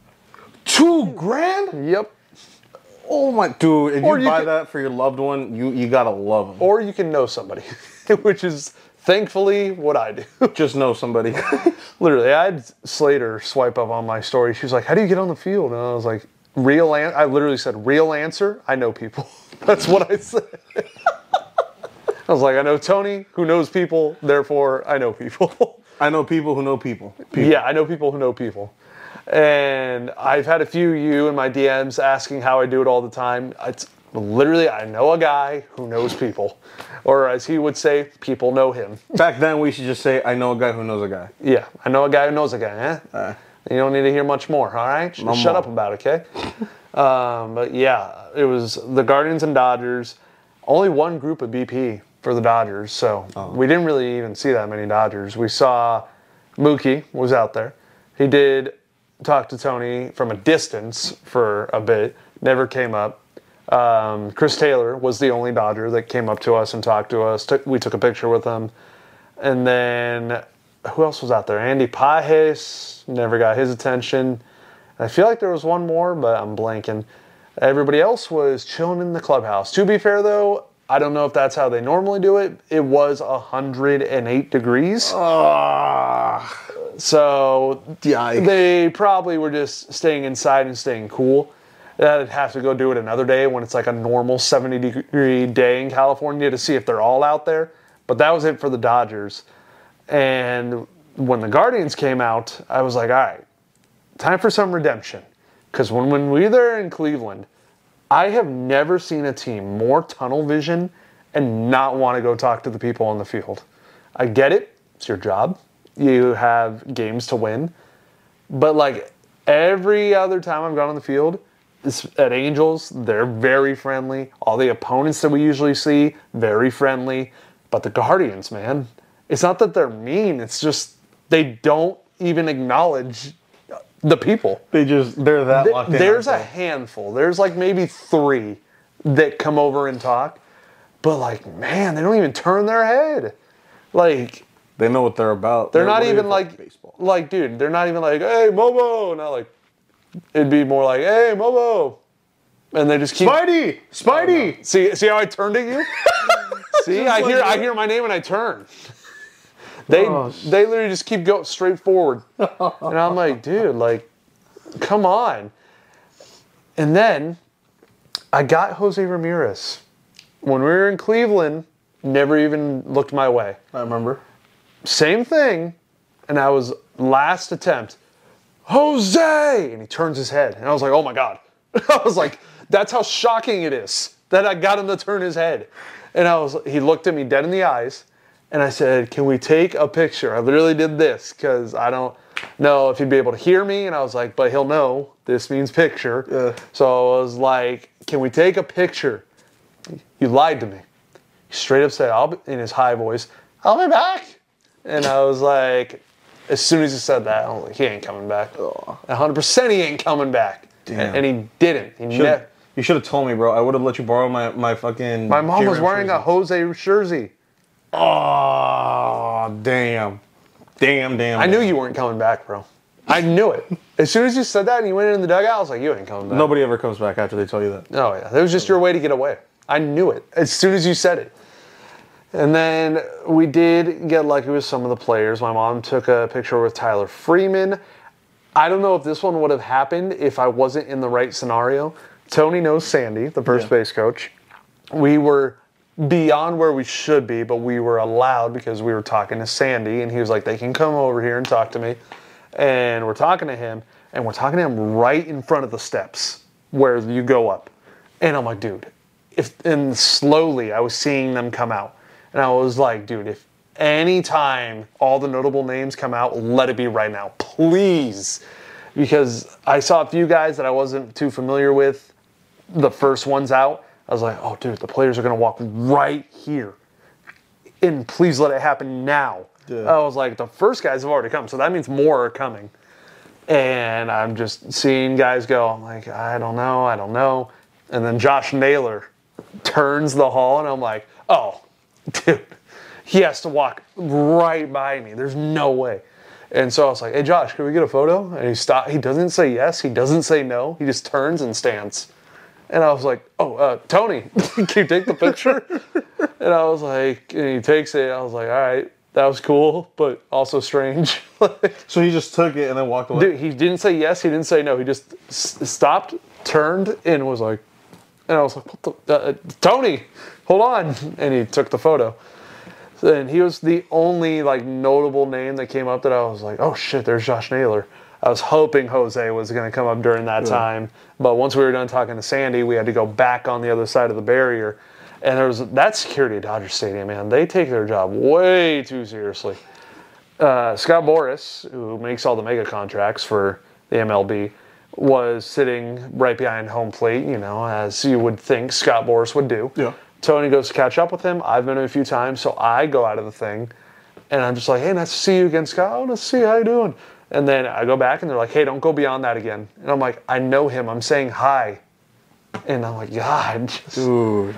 $2,000? Yep. Oh my, dude! If Or you you buy could- that for your loved one, you gotta love them. Or you can know somebody, which is thankfully what I do. Just know somebody. Literally, I had Slater swipe up on my story. She was like, how do you get on the field? And I was like, I literally said, real answer, I know people. That's what I said. I was like, I know Tony, who knows people, therefore I know people. I know people who know people. Yeah, I know people who know people. And I've had a few you in my DMs asking how I do it all the time. It's literally, I know a guy who knows people. Or as he would say, people know him. Back then, we should just say, I know a guy who knows a guy. Yeah, I know a guy who knows a guy, eh? You don't need to hear much more, all right? Just shut up about it, okay? But yeah, it was the Guardians and Dodgers. Only one group of BP for the Dodgers, so we didn't really even see that many Dodgers. We saw Mookie was out there. He did talk to Tony from a distance for a bit, never came up. Chris Taylor was the only Dodger that came up to us and talked to us. We took a picture with him. And then, who else was out there? Andy Pajes, never got his attention. I feel like there was one more, but I'm blanking. Everybody else was chilling in the clubhouse. To be fair, though, I don't know if that's how they normally do it. It was 108 degrees. So Yikes. they probably were just staying inside and staying cool. I'd have to go do it another day when it's like a normal 70-degree day in California to see if they're all out there. But that was it for the Dodgers. And when the Guardians came out, I was like, all right, time for some redemption. Because when we were there in Cleveland, I have never seen a team more tunnel vision and not want to go talk to the people on the field. I get it. It's your job. You have games to win. But like every other time I've gone on the field, at Angels, they're very friendly. All the opponents that we usually see, very friendly. But the Guardians, man, it's not that they're mean. It's just they don't even acknowledge the people. They're that locked in. There's a handful. There's like maybe 3 that come over and talk. But like, man, they don't even turn their head. Like, they know what they're about. They're not even like baseball. Like, dude, they're not even like, hey, Momo. Not like, it'd be more like, hey, Momo. And they just keep... Spidey! See how I turned at you? See, I hear my name and I turn. They literally just keep going straight forward. And I'm like, dude, like, come on. And then I got Jose Ramirez. When we were in Cleveland, never even looked my way. I remember. Same thing. And I was last attempt, Jose! And he turns his head. And I was like, oh my God. I was like, that's how shocking it is that I got him to turn his head. And he looked at me dead in the eyes. And I said, can we take a picture? I literally did this because I don't know if he'd be able to hear me. And I was like, but he'll know this means picture. Yeah. So I was like, can we take a picture? You lied to me. He straight up said, in his high voice, I'll be back. And I was like, as soon as he said that, I was like, he ain't coming back. 100% he ain't coming back. Damn. And he didn't. You should have told me, bro. I would have let you borrow my fucking... My mom was wearing a Jose jersey. Oh, damn. I knew you weren't coming back, bro. I knew it. As soon as you said that and you went in the dugout, I was like, you ain't coming back. Nobody ever comes back after they tell you that. Oh, yeah. That was just your way to get away. I knew it as soon as you said it. And then we did get lucky with some of the players. My mom took a picture with Tyler Freeman. I don't know if this one would have happened if I wasn't in the right scenario. Tony knows Sandy, the first base coach. We were beyond where we should be, but we were allowed because we were talking to Sandy, and he was like, they can come over here and talk to me. And we're talking to him, and we're talking to him right in front of the steps where you go up. And I'm like, dude, and slowly I was seeing them come out. And I was like, dude, if any time all the notable names come out, let it be right now, please. Because I saw a few guys that I wasn't too familiar with, the first ones out. I was like, oh, dude, the players are going to walk right here. And please let it happen now. Yeah. I was like, the first guys have already come, so that means more are coming. And I'm just seeing guys go. I'm like, I don't know. And then Josh Naylor turns the hall, and I'm like, oh, dude, he has to walk right by me. There's no way. And so I was like, hey, Josh, can we get a photo? And he stopped. He doesn't say yes. He doesn't say no. He just turns and stands. And I was like, oh, Tony, can you take the picture? And I was like, and he takes it. I was like, all right, that was cool, but also strange. So he just took it and then walked away? Dude, he didn't say yes. He didn't say no. He just stopped, turned, and was like, and I was like, what the, Tony, hold on. And he took the photo. And he was the only notable name that came up that I was like, oh shit, there's Josh Naylor. I was hoping Jose was going to come up during that time. But once we were done talking to Sandy, we had to go back on the other side of the barrier. And there was that security at Dodger Stadium, man. They take their job way too seriously. Scott Boras, who makes all the mega contracts for the MLB, was sitting right behind home plate, as you would think Scott Boras would do. Yeah. Tony goes to catch up with him. I've been a few times, so I go out of the thing. And I'm just like, hey, nice to see you again, Scott. Oh, nice to see you. How you doing? And then I go back, and they're like, hey, don't go beyond that again. And I'm like, I know him. I'm saying hi. And I'm like, God. Dude.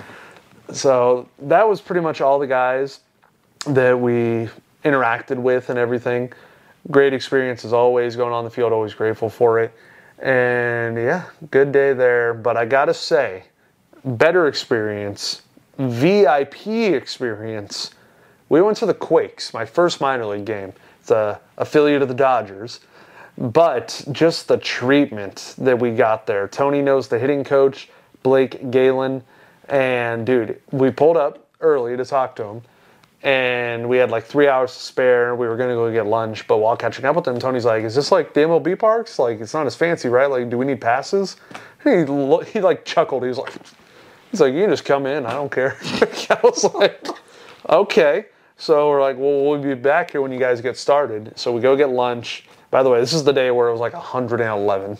So that was pretty much all the guys that we interacted with and everything. Great experience as always, going on the field, always grateful for it. And yeah, good day there. But I got to say, better experience, VIP experience. We went to the Quakes, my first minor league game. It's an affiliate of the Dodgers. But just the treatment that we got there. Tony knows the hitting coach, Blake Galen. And, dude, we pulled up early to talk to him. And we had 3 hours to spare. We were going to go get lunch. But while catching up with him, Tony's like, is this like the MLB parks? It's not as fancy, right? Do we need passes? He chuckled. He's like, you can just come in. I don't care. I was like, okay. So we're like, well, we'll be back here when you guys get started. So we go get lunch. By the way, this is the day where it was 111.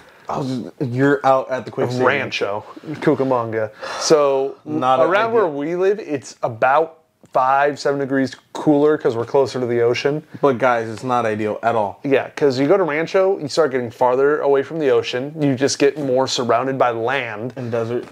You're out at the Quakes Rancho, Cucamonga. So around where we live, it's about 5-7 degrees cooler because we're closer to the ocean. But guys, it's not ideal at all. Yeah, because you go to Rancho, you start getting farther away from the ocean. You just get more surrounded by land. And desert.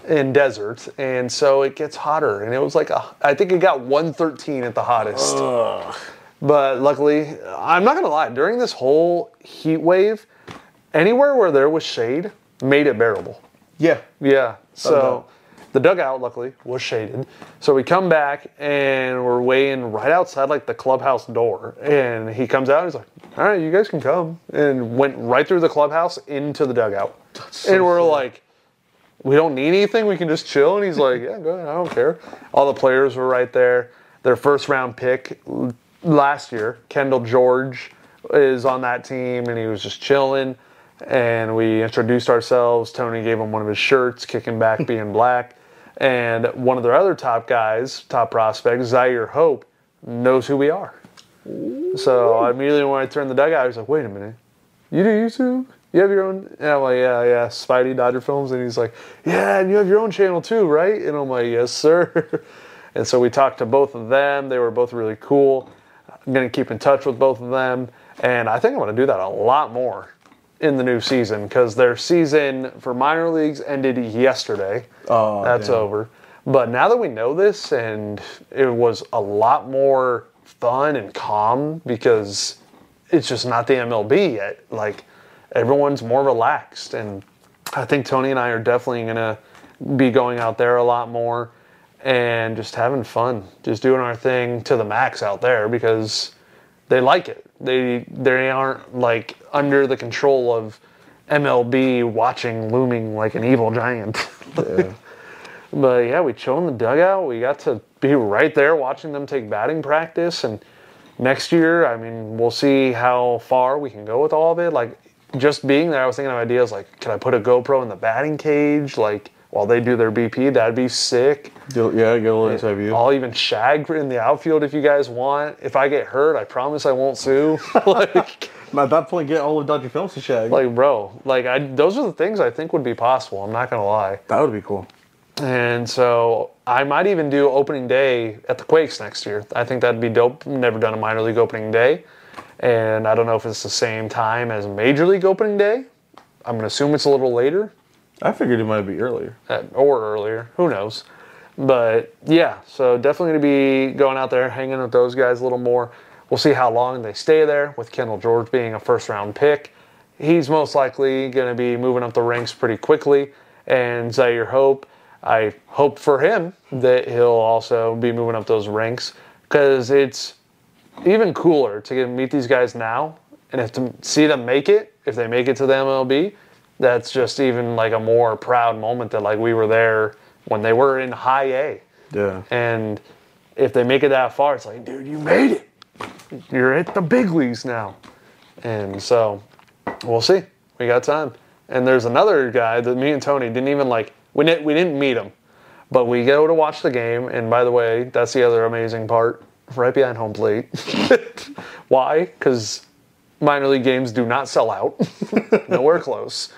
And so it gets hotter. And it was I think it got 113 at the hottest. Ugh. But luckily, I'm not going to lie, during this whole heat wave, anywhere where there was shade made it bearable. Yeah. Yeah. So the dugout, luckily, was shaded. So we come back, and we're weighing right outside, the clubhouse door. And he comes out, and he's like, all right, you guys can come. And went right through the clubhouse into the dugout. And we're like, we don't need anything. We can just chill. And he's like, yeah, go ahead. I don't care. All the players were right there. Their first-round pick last year, Kendall George, is on that team, and he was just chilling. And we introduced ourselves. Tony gave him one of his shirts, kicking back, being black. And one of their other top guys, top prospects, Zaire Hope, knows who we are. So immediately when I turned the dugout, I was like, wait a minute. You do YouTube? You have your own? And I'm like, yeah, Spidey Dodger Films. And he's like, yeah, and you have your own channel too, right? And I'm like, yes, sir. And so we talked to both of them. They were both really cool. I'm going to keep in touch with both of them. And I think I'm going to do that a lot more in the new season because their season for minor leagues ended yesterday. Oh, that's damn. over. But now that we know this, and it was a lot more fun and calm because it's just not the MLB yet. Everyone's more relaxed, and I think Tony and I are definitely going to be going out there a lot more. and just having fun, just doing our thing to the max out there because they like it. They aren't like under the control of MLB looming like an evil giant. Yeah. But yeah, we chilled in the dugout. We got to be right there watching them take batting practice. And next year, I mean, we'll see how far we can go with all of it. Like, just being there, I was thinking of ideas like, can I put a GoPro in the batting cage? Like, while they do their BP, that'd be sick. Yeah, get a little inside view. I'll even shag in the outfield if you guys want. If I get hurt, I promise I won't sue. Like, at that point, get all of Dodger Films to shag. Like, bro, like those are the things I think would be possible. I'm not gonna lie. That would be cool. And so I might even do opening day at the Quakes next year. I think that'd be dope. Never done a minor league opening day. And I don't know if it's the same time as major league opening day. I'm gonna assume it's a little later. I figured it might be earlier. Or earlier. Who knows? But yeah, so definitely going to be going out there, hanging with those guys a little more. We'll see how long they stay there, with Kendall George being a first-round pick. He's most likely going to be moving up the ranks pretty quickly. And Zaire Hope, I hope for him that he'll also be moving up those ranks, because it's even cooler to meet these guys now, and if to see them make it, if they make it to the MLB, that's just even like a more proud moment that like we were there when they were in high A. Yeah. And if they make it that far, it's like, dude, you made it. You're at the big leagues now. And so we'll see. We got time. And there's another guy that me and Tony didn't even like, we didn't meet him, but we go to watch the game. And by the way, that's the other amazing part, right behind home plate. Why? Because minor league games do not sell out. Nowhere close.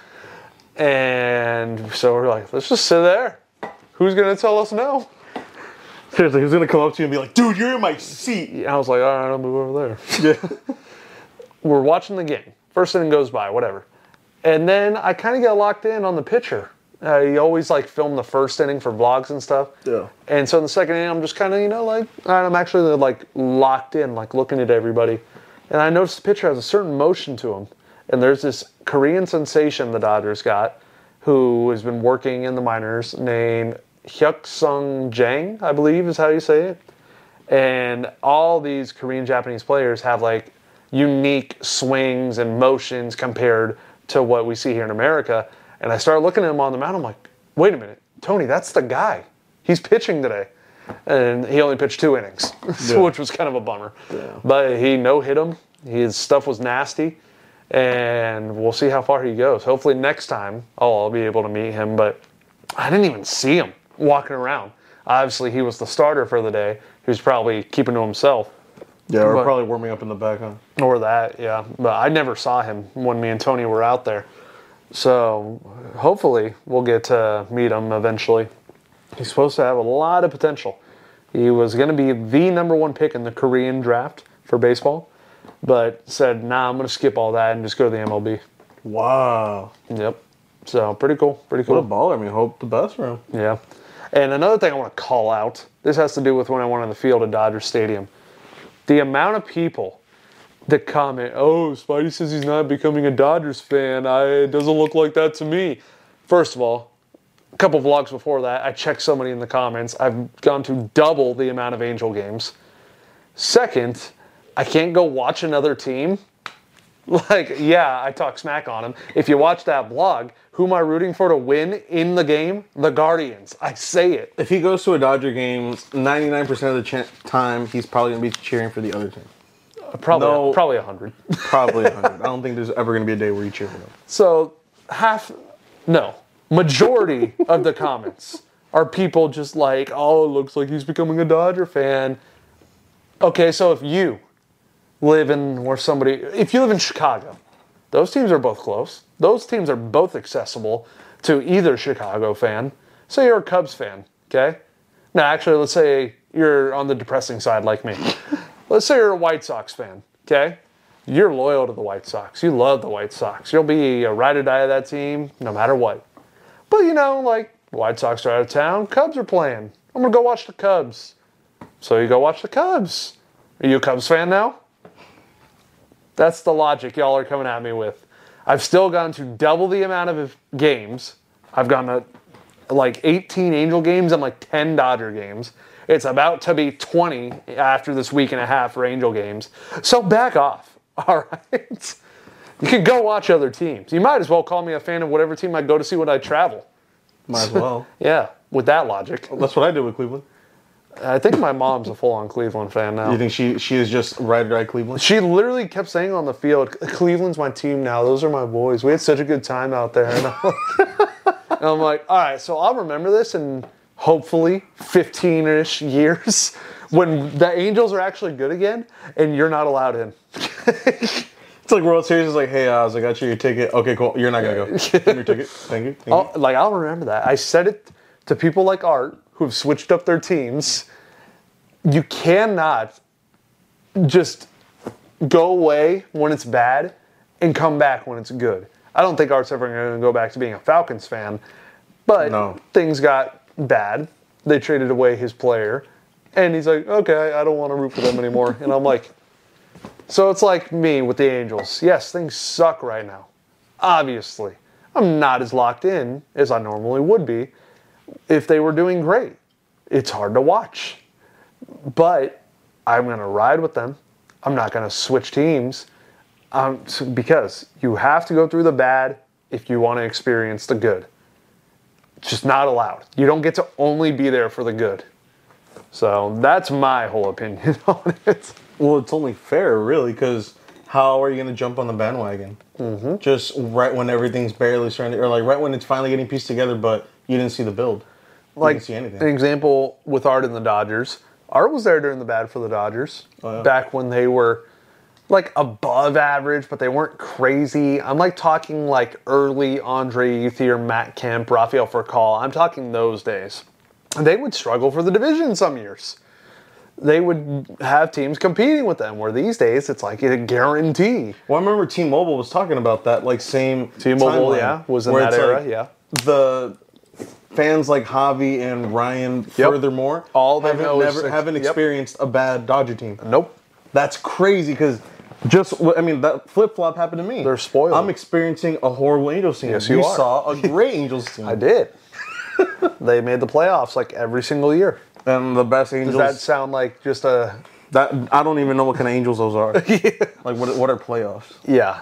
And so we're like, let's just sit there. Who's going to tell us no? Seriously, who's going to come up to you and be like, dude, you're in my seat? And I was like, all right, I'll move over there. Yeah. We're watching the game. First inning goes by, whatever. And then I kind of get locked in on the pitcher. You always like film the first inning for vlogs and stuff. Yeah. And so in the second inning, I'm just kind of, like, I'm actually like locked in, like looking at everybody. And I noticed the pitcher has a certain motion to him. And there's this Korean sensation the Dodgers got, who has been working in the minors, named Hyuk-sung Jang, I believe is how you say it. And all these Korean Japanese players have like unique swings and motions compared to what we see here in America. And I started looking at him on the mound. I'm like, wait a minute, Tony, that's the guy. He's pitching today. And he only pitched 2 innings, which was kind of a bummer. Yeah. But he no-hit him. His stuff was nasty. And we'll see how far he goes. Hopefully next time I'll be able to meet him. But I didn't even see him walking around. Obviously, he was the starter for the day. He was probably keeping to himself. Yeah, or probably warming up in the back, huh? Or that, yeah. But I never saw him when me and Tony were out there. So hopefully we'll get to meet him eventually. He's supposed to have a lot of potential. He was going to be the number 1 pick in the Korean draft for baseball, but said, nah, I'm going to skip all that and just go to the MLB. Wow. Yep. So pretty cool. Pretty cool. What a baller. I mean, hope the best for him. Yeah. And another thing I want to call out, this has to do with when I went on the field at Dodger Stadium. The amount of people that comment, oh, Spidey says he's not becoming a Dodgers fan. It doesn't look like that to me. First of all, a couple vlogs before that, I checked somebody in the comments. I've gone to double the amount of Angel games. Second, I can't go watch another team. Like, yeah, I talk smack on them. If you watch that vlog, who am I rooting for to win in the game? The Guardians. I say it. If he goes to a Dodger game, 99% of the time, he's probably going to be cheering for the other team. Probably 100. Probably 100. I don't think there's ever going to be a day where you cheer for them. So, majority of the comments are people just like, oh, it looks like he's becoming a Dodger fan. Okay, so if you live in Chicago, those teams are both close. Those teams are both accessible to either Chicago fan. Say you're a Cubs fan, okay? Now, actually, let's say you're on the depressing side like me. Let's say you're a White Sox fan, okay? You're loyal to the White Sox. You love the White Sox. You'll be a ride or die of that team no matter what. But, the White Sox are out of town. Cubs are playing. I'm going to go watch the Cubs. So you go watch the Cubs. Are you a Cubs fan now? That's the logic y'all are coming at me with. I've still gone to double the amount of games. I've gone to like 18 Angel games and like 10 Dodger games. It's about to be 20 after this week and a half for Angel games. So back off, all right? You can go watch other teams. You might as well call me a fan of whatever team I go to see when I travel. Might as well. Yeah, with that logic. That's what I did with Cleveland. I think my mom's a full-on Cleveland fan now. You think she is just ride or die Cleveland? She literally kept saying on the field, Cleveland's my team now. Those are my boys. We had such a good time out there. And I'm like, all right, so I'll remember this in hopefully 15-ish years when the Angels are actually good again and you're not allowed in. It's like World Series is like, hey, Oz, I got you your ticket. Okay, cool. You're not going to go. Give me your ticket. Thank you. Thank you. Like, I'll remember that. I said it to people like Art who've switched up their teams. You cannot just go away when it's bad and come back when it's good. I don't think Art's ever going to go back to being a Falcons fan, but things got bad. They traded away his player, and he's like, okay, I don't want to root for them anymore. And I'm like, so it's like me with the Angels. Yes, things suck right now. Obviously. I'm not as locked in as I normally would be if they were doing great. It's hard to watch. But I'm going to ride with them. I'm not going to switch teams because you have to go through the bad if you want to experience the good. It's just not allowed. You don't get to only be there for the good. So that's my whole opinion on it. Well, it's only fair, really, because how are you going to jump on the bandwagon? Mm-hmm. Just right when everything's barely starting, or like right when it's finally getting pieced together, but you didn't see the build. You didn't see anything. An example with Art and the Dodgers. Art was there during the bad for the Dodgers. Oh, yeah. Back when they were like above average, but they weren't crazy. I'm like talking like early Andre Ethier, Matt Kemp, Rafael Furcal. I'm talking those days. And they would struggle for the division some years. They would have teams competing with them, where these days it's like a guarantee. Well, I remember T-Mobile was talking about that, like same T-Mobile, timeline, yeah, was in that era, yeah. The fans like Javi and Ryan, furthermore, all they haven't experienced a bad Dodger team. Nope. That's crazy because that flip-flop happened to me. They're spoiled. I'm experiencing a horrible Angels team. Yes, you are. Saw a great Angels team. I did. They made the playoffs like every single year. And the best Angels. Does that sound like just a... I don't even know what kind of Angels those are. Yeah. Like, what are playoffs? Yeah.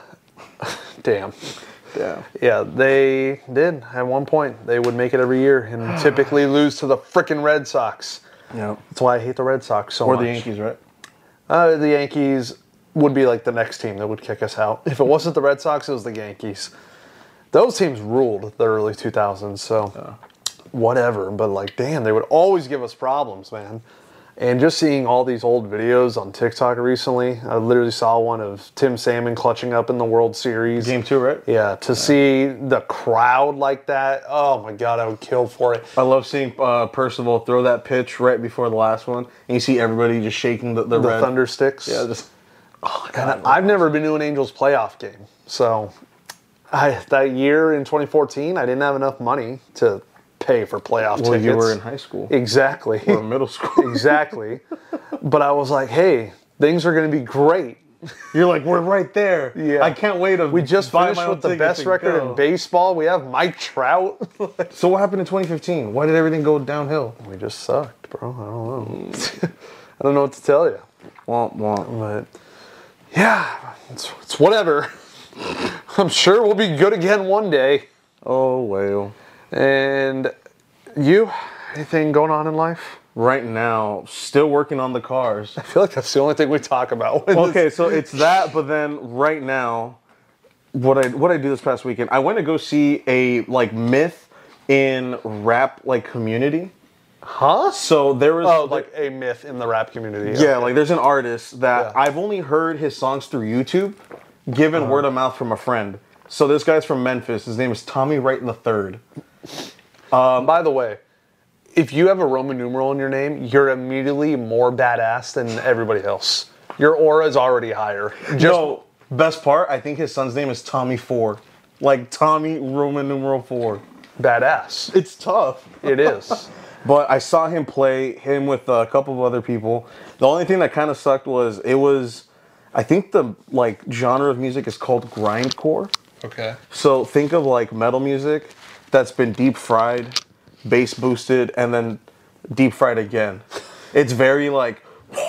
Damn. Yeah, they did. At one point, they would make it every year and typically lose to the frickin' Red Sox. Yeah. That's why I hate the Red Sox so much. Or the Yankees, right? The Yankees would be like the next team that would kick us out. If it wasn't the Red Sox, it was the Yankees. Those teams ruled the early 2000s, so whatever. But like, damn, they would always give us problems, man. And just seeing all these old videos on TikTok recently, I literally saw one of Tim Salmon clutching up in the World Series. Game 2, right? Yeah, to see the crowd like that, oh my God, I would kill for it. I love seeing Percival throw that pitch right before the last one, and you see everybody just shaking the red. Thunder sticks. Yeah, just... Oh, God, I've never been to an Angels playoff game, so that year in 2014, I didn't have enough money to pay for playoff tickets. Well, you were in high school. Exactly. Or in middle school. Exactly. But I was like, hey, things are going to be great. You're like, we're right there. Yeah. I can't wait to We just finished with the best record in baseball. We have Mike Trout. So what happened in 2015? Why did everything go downhill? We just sucked, bro. I don't know. I don't know what to tell you. Womp womp. But yeah, it's whatever. I'm sure we'll be good again one day. Oh, well. And you, anything going on in life? Right now, still working on the cars. I feel like that's the only thing we talk about. Okay, so it's that, but then right now, what I do this past weekend, I went to go see a like myth in rap like community. Huh? So there was like a myth in the rap community. Yeah, like there's an artist that I've only heard his songs through YouTube, given word of mouth from a friend. So this guy's from Memphis. His name is Tommy Wright III. By the way, if you have a Roman numeral in your name, you're immediately more badass than everybody else. Your aura is already higher. No, best part, I think his son's name is Tommy 4. Like Tommy Roman numeral 4. Badass. It's tough. It is. But I saw him play, him with a couple of other people. The only thing that kind of sucked was, I think the like genre of music is called grindcore. Okay. So think of like metal music that's been deep fried bass boosted, and then deep fried again. It's very like.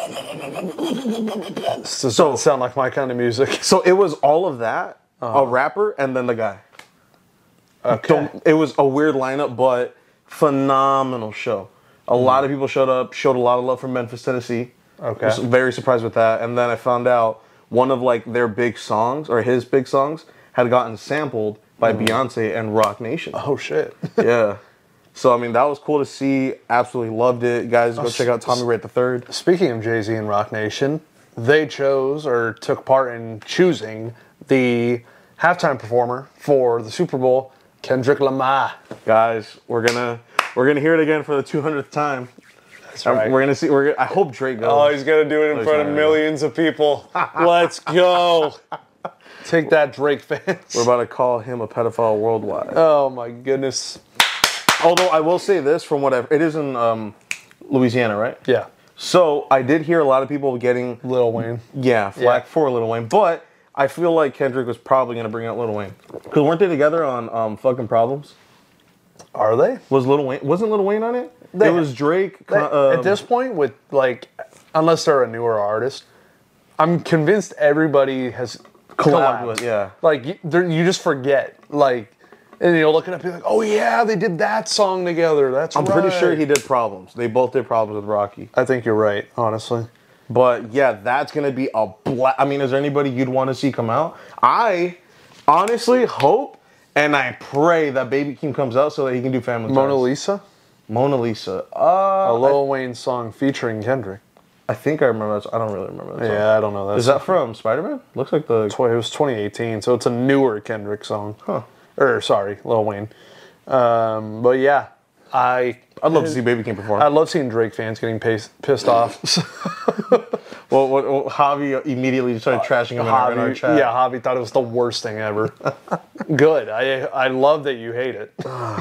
This doesn't sound like my kind of music. So it was all of that, a rapper, and then the guy. Okay. It was a weird lineup, but phenomenal show. A lot of people showed up, showed a lot of love from Memphis, Tennessee. Okay. Was very surprised with that. And then I found out one of like their big songs, or his big songs, had gotten sampled by Beyonce and Rock Nation. Oh, shit. Yeah. So, I mean, that was cool to see. Absolutely loved it. Guys, go check out Tommy Ray III. Speaking of Jay-Z and Rock Nation, they chose or took part in choosing the halftime performer for the Super Bowl, Kendrick Lamar. Guys, we're gonna hear it again for the 200th time. That's right. We're gonna see. I hope Drake goes. Oh, he's gonna do it in front of millions of people. Let's go. Take that, Drake fans. We're about to call him a pedophile worldwide. Oh my goodness. Although I will say this, from what it is in Louisiana, right? Yeah. So I did hear a lot of people getting Lil Wayne. flack for Lil Wayne, but I feel like Kendrick was probably gonna bring out Lil Wayne because weren't they together on fucking Problems? Are they? Wasn't Lil Wayne on it? It was Drake. At this point, with like, unless they're a newer artist, I'm convinced everybody has collabed with, yeah. Like you just forget, like, and you'll look it up, and be like, oh yeah, they did that song together. I'm pretty sure he did Problems. They both did Problems with Rocky. I think you're right, honestly. But yeah, that's gonna be a I mean, is there anybody you'd want to see come out? I honestly hope and I pray that Baby Keem comes out so that he can do Family Ties. Mona Lisa. A Lil Wayne song featuring Kendrick. I think I remember that. I don't really remember that song. Yeah, I don't know that. Is that from Spider-Man? Looks like the... It was 2018, so it's a newer Kendrick song. Huh. Or, sorry, Lil Wayne. But yeah, I'd love to see Baby Keem perform. I love seeing Drake fans getting pissed off. Well, Javi immediately started trashing him in our chat. Yeah, Javi thought it was the worst thing ever. Good. I love that you hate it.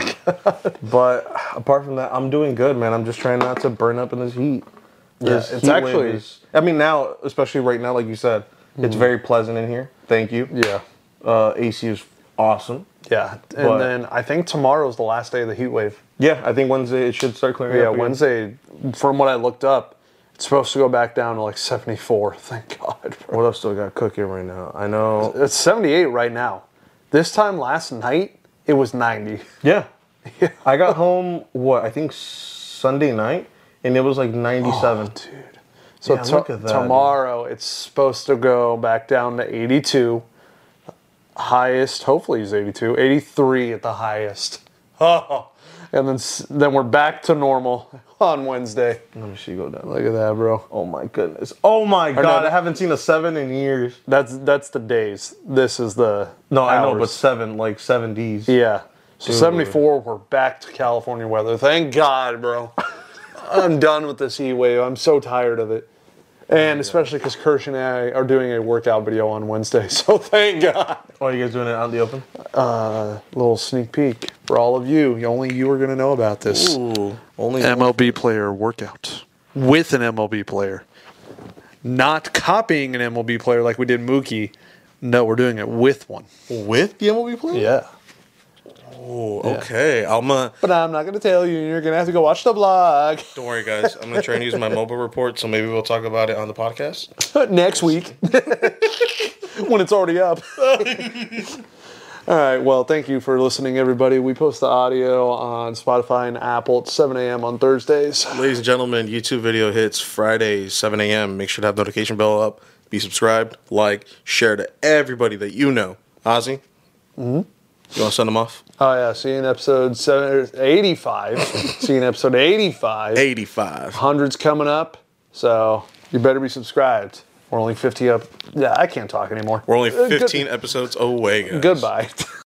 But apart from that, I'm doing good, man. I'm just trying not to burn up in this heat. It's actually... I mean, now, especially right now, like you said, it's very pleasant in here. Thank you. Yeah. AC is awesome. Yeah. And then I think tomorrow's the last day of the heat wave. Yeah, I think Wednesday it should start clearing up. Yeah, Wednesday, from what I looked up, it's supposed to go back down to like 74. Thank God. Bro. What else do I got cooking right now? I know. It's 78 right now. This time last night, it was 90. Yeah. I got home, I think Sunday night, and it was like 97. Oh, dude. So look at that, tomorrow, it's supposed to go back down to 82. Highest, hopefully, is 82. 83 at the highest. Oh. And then we're back to normal on Wednesday. Let me see you go down. Look at that, bro. Oh my goodness. Oh my God. I haven't seen a 7 in years. That's the days. This is the No, hours. I know, but 7, like 7Ds. Yeah. So 74, we're back to California weather. Thank God, bro. I'm done with this heat wave. I'm so tired of it. And especially because Kirsch and I are doing a workout video on Wednesday, so thank God. Oh, are you guys doing it out in the open? Little sneak peek for all of you. Only you are going to know about this. Ooh, only MLB player workout with an MLB player. Not copying an MLB player like we did Mookie. No, we're doing it with one. With the MLB player? Yeah. Oh, okay. But I'm not going to tell you. You're going to have to go watch the vlog. Don't worry, guys. I'm going to try and use my mobile report, so maybe we'll talk about it on the podcast. Next week. When it's already up. All right. Well, thank you for listening, everybody. We post the audio on Spotify and Apple at 7 a.m. on Thursdays. Ladies and gentlemen, YouTube video hits Friday, 7 a.m. Make sure to have the notification bell up. Be subscribed, like, share to everybody that you know. Ozzy? Mm-hmm. You want to send them off? Oh, yeah. See you in episode 85. See you in episode 85. 85. 100's coming up. So you better be subscribed. We're only 50 up. Yeah, I can't talk anymore. We're only 15 episodes away, guys. Goodbye.